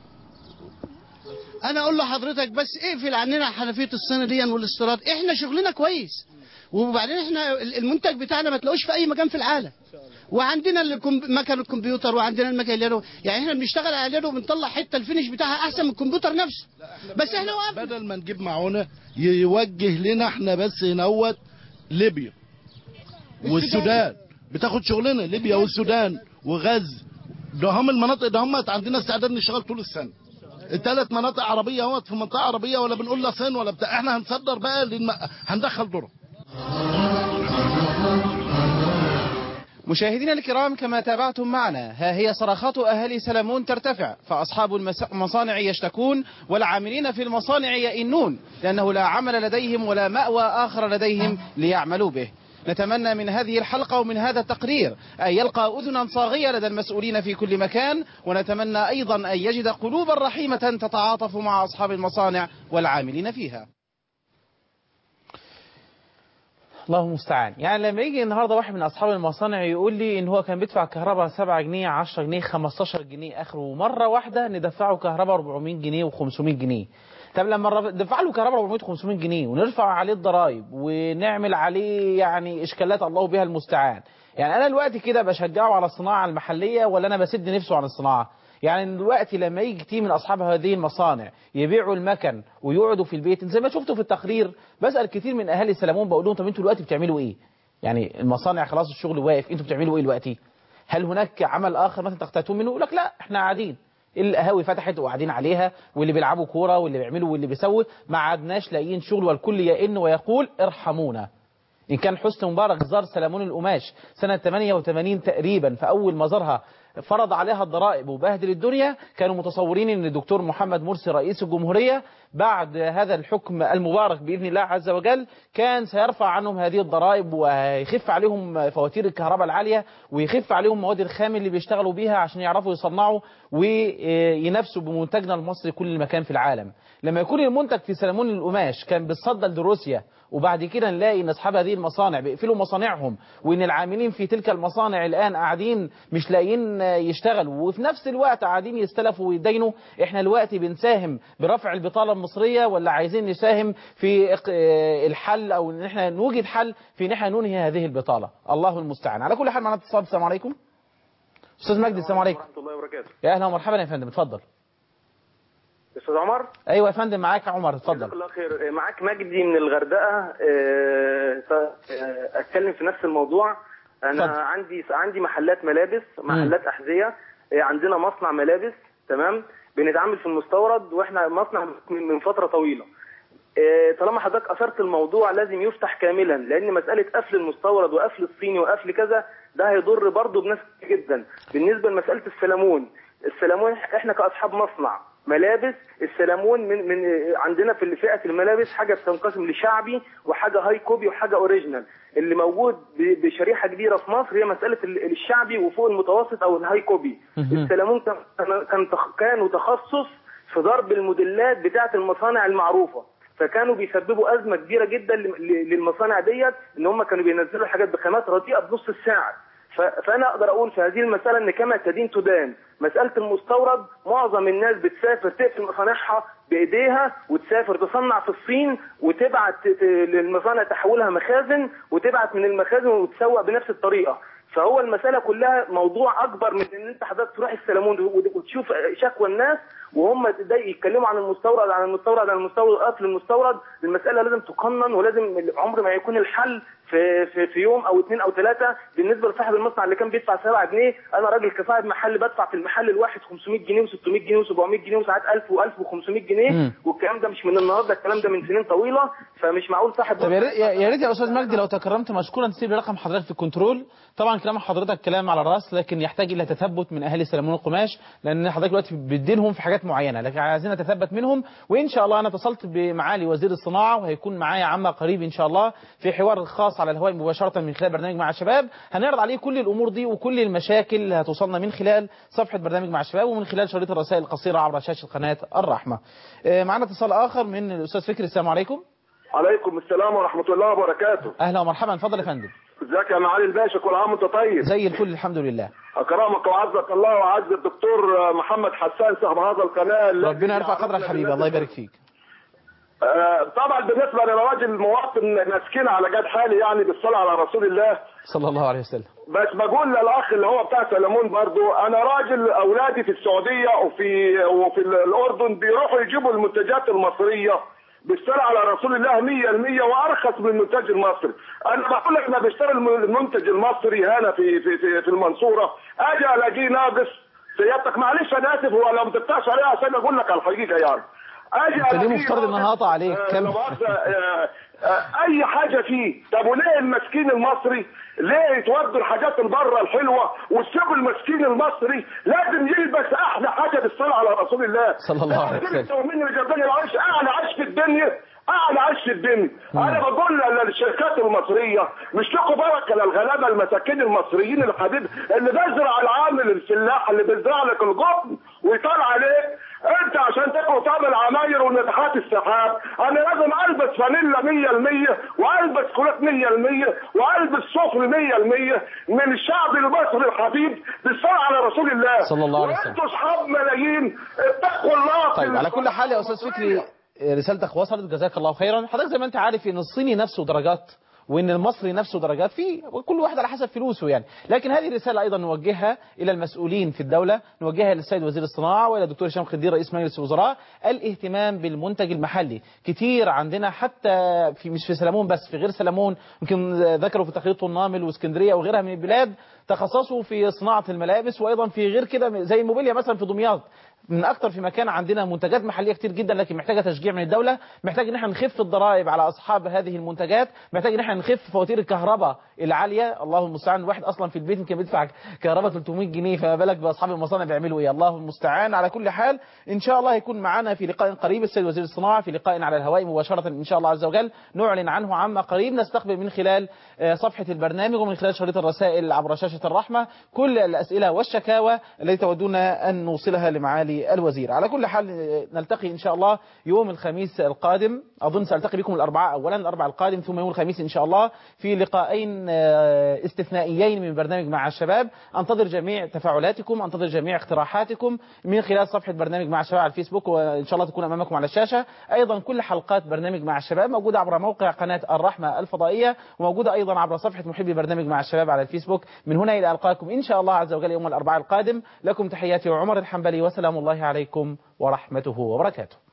انا اقول له حضرتك بس اقفل عننا حنفيه الصين دي والاستيراد، احنا شغلنا كويس، وبعدين احنا المنتج بتاعنا ما تلاقوش في اي مكان في العالم، وعندنا الكمب... مكن الكمبيوتر، وعندنا المكن اليدوي، يعني احنا بنشتغل على اليد وبنطلع حته الفينش بتاعها احسن من الكمبيوتر نفسه. بس احنا وقفنا. بدل ما نجيب معونه يوجه لنا احنا بس نوت ليبيا والسودان بتاخد شغلنا، ليبيا والسودان وغزه، ده هم المناطق ده هم عندنا استعداد نشتغل طول السنه. الثلاث مناطق عربيه اهوت في منطقه عربيه، ولا بنقول لا صين ولا بتاع، احنا هنصدر بقى للم... هندخل ذره. مشاهدينا الكرام، كما تابعتم معنا، ها هي صرخات أهالي سلمون ترتفع، فأصحاب المصانع يشتكون والعاملين في المصانع يئنون، لأنه لا عمل لديهم ولا مأوى آخر لديهم ليعملوا به. نتمنى من هذه الحلقة ومن هذا التقرير أن يلقى أذنا صاغية لدى المسؤولين في كل مكان، ونتمنى أيضا أن يجد قلوبا رحيمة تتعاطف مع أصحاب المصانع والعاملين فيها. الله المستعان. يعني لما يجي النهارده واحد من اصحاب المصانع يقول لي ان هو كان بيدفع كهرباء سبعة جنيه، عشرة جنيه، خمستاشر جنيه اخره، ومره واحده ندفعه كهرباء أربعمية جنيه وخمسمية جنيه. طب لما ندفع له كهرباء أربعمية وخمسمية جنيه ونرفع عليه الضرايب ونعمل عليه يعني اشكالات الله بها المستعان، يعني انا دلوقتي كده بشجعه على الصناعه المحليه ولا انا بسد نفسه عن الصناعه؟ يعني دلوقتي لما يجي كتير من اصحاب هذه المصانع يبيعوا المكن ويقعدوا في البيت، زي ما شفتوا في التقرير، بسال كتير من اهالي سلمون بقول لهم طب انتوا دلوقتي بتعملوا ايه؟ يعني المصانع خلاص الشغل واقف، انتوا بتعملوا ايه دلوقتي؟ هل هناك عمل اخر مثلا تقتاتون منه؟ يقول لك لا احنا قاعدين، القهاوي فتحت وقاعدين عليها، واللي بيلعبوا كوره واللي بيعملوا واللي بيسوي، ما عدناش لاقيين شغل، والكل يئن ويقول ارحمونا. إن كان حسني مبارك زار سلمون القماش سنة ثمانية وثمانين تقريبا، فأول ما زارها فرض عليها الضرائب وبهدل الدنيا، كانوا متصورين ان الدكتور محمد مرسي رئيس الجمهورية بعد هذا الحكم المبارك بإذن الله عز وجل كان سيرفع عنهم هذه الضرائب ويخف عليهم فواتير الكهرباء العالية ويخف عليهم مواد الخام اللي بيشتغلوا بيها عشان يعرفوا يصنعوا وينافسوا بمنتجنا المصري كل مكان في العالم. لما يكون المنتج في سلمون القماش كان بيتصدر لروسيا وبعد كده نلاقي ان اصحاب هذه المصانع بيقفلوا مصانعهم وان العاملين في تلك المصانع الان قاعدين مش لاقيين يشتغلوا وفي نفس الوقت قاعدين يستلفوا ويدينوا، احنا دلوقتي بنساهم برفع البطاله المصريه ولا عايزين نساهم في الحل او ان احنا نوجد حل في ان احنا ننهي هذه البطاله؟ الله المستعان. على كل حال معنا اتصال. السلام عليكم استاذ مجدي. السلام عليكم ورحمه الله وبركاته. يا اهلا ومرحبا يا فندم، اتفضل. استاذ عمر. ايوه يا فندم معاك يا عمر، اتفضل. جزاك الله خير. معاك مجدي من الغردقه. اتكلم في نفس الموضوع. انا فضل. عندي عندي محلات ملابس، محلات احذيه، عندنا مصنع ملابس، تمام، بنتعامل في المستورد واحنا مصنع من فتره طويله. طالما حضرتك اثرت الموضوع لازم يفتح كاملا، لان مساله قفل المستورد وقفل الصيني وقفل كذا ده هيضر برضه بناس كتير جدا. بالنسبه لمساله السلمون، السلمون احنا كاصحاب مصنع ملابس، السلمون من من عندنا في فئه الملابس حاجه بتنقسم لشعبي وحاجه هاي كوبي وحاجه اوريجينال. اللي موجود بشريحه كبيره في مصر هي مساله الشعبي وفوق المتوسط او الهاي كوبي. السلمون كان كان كانوا تخصص في ضرب الموديلات بتاعه المصانع المعروفه، فكانوا بيسببوا ازمه كبيره جدا للمصانع ديت ان هم كانوا بينزلوا حاجات بخامات رديئه بنص السعر. فانا اقدر اقول في هذه المساله ان كما تدين تدان. مساله المستورد معظم الناس بتسافر تقفل مصانعها بايديها وتسافر تصنع في الصين وتبعت للمصانع تحولها مخازن وتبعت من المخازن وتسوق بنفس الطريقه. فهو المساله كلها موضوع اكبر من ان انت حضرتك تروح السلمون وتشوف شكوى الناس وهم يتكلموا عن المستورد عن المستورد عن المستورد قتل المستورد. المساله لازم تقنن ولازم عمر ما يكون الحل في في, في يوم او اثنين او ثلاثه. بالنسبه لصاحب المصنع اللي كان بيدفع سبعة جنيه، انا راجل كصاحب محل بدفع في المحل الواحد خمسمائة جنيه وستمائة جنيه وسبعمائة جنيه وساعات ألف وألف وخمسمائة جنيه مم. والكلام ده مش من النهارده، الكلام ده من سنين طويله، فمش معقول صاحب. طب يا ريت يا استاذ مجدي لو تكرمت مشكورا تسيب لي رقم حضرتك في الكنترول. طبعا كلام حضرتك كلام على الراس لكن يحتاج الى تثبت من اهالي سلمون القماش لان حضرتك دلوقتي بتدينهم في حاجات معينه لكن عايزين نتثبت منهم. وان شاء الله انا اتصلت بمعالي وزير الصناعه وهيكون معايا عما قريب ان شاء الله في حوار خاص على الهواء مباشره من خلال برنامج مع الشباب، هنعرض عليه كل الامور دي وكل المشاكل اللي هتوصلنا من خلال صفحه برنامج مع الشباب ومن خلال شريط الرسائل القصيره عبر شاشه قناه الرحمه. معنا اتصال اخر من الاستاذ فكري. السلام عليكم. عليكم السلام ورحمه الله وبركاته. اهلا ومرحبا، اتفضل يا فندم. ازيك يا معالي الباشا؟ كل عام وانت طيب. زي الفل الحمد لله. اكرمك وعزك الله وعز الدكتور محمد حسان صاحب هذا القناه. ربنا يرفع قدرك حبيبي، الله يبارك فيك. آه طبعا بالنسبه لنا راجل مواطن مسكين على جد حالي يعني بالصلاه على رسول الله صلى الله عليه وسلم. بس بقول للاخ اللي هو بتاع سلمون برضو، انا راجل اولادي في السعوديه وفي وفي الاردن بيروحوا يجيبوا المنتجات المصريه بالصلاه على رسول الله مية بالمية وارخص من المنتج المصري. انا بقول لك انا بشتري المنتج المصري هنا في في في, في المنصوره، اجي الاقيه ناقص. سيادتك معلش انا اسف هو لو ما تقطعش عليها عشان اقول لك على الحقيقه يعني. اجي انت ليه مفترض ان انا هقطع عليك؟ كم اي حاجه فيه. طب وليه المسكين المصري ليه يتودوا الحاجات اللي بره الحلوه ويسيبوا المسكين المصري لازم يلبس احلى حاجه بالصلاه على رسول الله صلى الله عليه وسلم. مين اللي جاب لي العيش اعلى عيش في الدنيا، اعلى عيش في الدنيا. انا بقول للشركات المصريه مش لكم بركه للغلابه المساكين المصريين الحبيب اللي بيزرع العامل الفلاح اللي بيزرع لك القطن ويطلع عليك انت عشان تاكل تعمل عماير وناطحات السحاب. انا لازم البس فانيلا مية بالمية والبس كولات مية بالمية والبس صفر مية بالمية من الشعب المصري الحبيب بالصلاه على رسول الله صلى الله عليه وسلم. وانتوا اصحاب ملايين اتقوا الله. طيب على كل حال يا استاذ فكري رسالتك وصلت جزاك الله خيرا. حضرتك زي ما انت عارف ان الصيني نفسه درجات وان المصري نفسه درجات فيه وكل واحد على حسب فلوسه يعني. لكن هذه الرساله ايضا نوجهها الى المسؤولين في الدوله، نوجهها للسيد وزير الصناعه والى الدكتور هشام خدير رئيس مجلس الوزراء، الاهتمام بالمنتج المحلي. كتير عندنا حتى في مش في سلمون بس، في غير سلمون يمكن ذكروا في تخطيط النامل واسكندريه وغيرها من البلاد تخصصوا في صناعه الملابس وايضا في غير كده زي الموبيليا مثلا في دمياط من اكتر في مكان، عندنا منتجات محليه كتير جدا لكن محتاجه تشجيع من الدوله، محتاج ان احنا نخف الضرائب على اصحاب هذه المنتجات، محتاج ان احنا نخف فواتير الكهرباء العاليه. الله المستعان، الواحد اصلا في البيت يمكن بيدفع كهرباء ثلاثمائة جنيه، فما بالك باصحاب المصانع بيعملوا ايه؟ الله المستعان. على كل حال ان شاء الله هيكون معنا في لقاء قريب السيد وزير الصناعه في لقاء على الهواء مباشره ان شاء الله عز وجل، نعلن عنه عما قريب. نستقبل من خلال صفحه البرنامج ومن خلال شريط الرسائل عبر شاشه الرحمه كل الاسئله والشكاوى التي تودون ان نوصلها لمعالي الوزير. على كل حال نلتقي ان شاء الله يوم الخميس القادم، اظن سالتقي بكم الاربعاء اولا، الاربعاء القادم، ثم يوم الخميس ان شاء الله في لقاءين استثنائيين من برنامج مع الشباب. انتظر جميع تفاعلاتكم، انتظر جميع اقتراحاتكم من خلال صفحه برنامج مع الشباب على الفيسبوك، وان شاء الله تكون امامكم على الشاشه. ايضا كل حلقات برنامج مع الشباب موجوده عبر موقع قناه الرحمه الفضائيه، وموجوده ايضا عبر صفحه محبي برنامج مع الشباب على الفيسبوك. من هنا الى القاكم ان شاء الله عز وجل يوم الاربعاء القادم. لكم تحياتي وعمر الحنبلي، وسلام الله عليكم ورحمته وبركاته.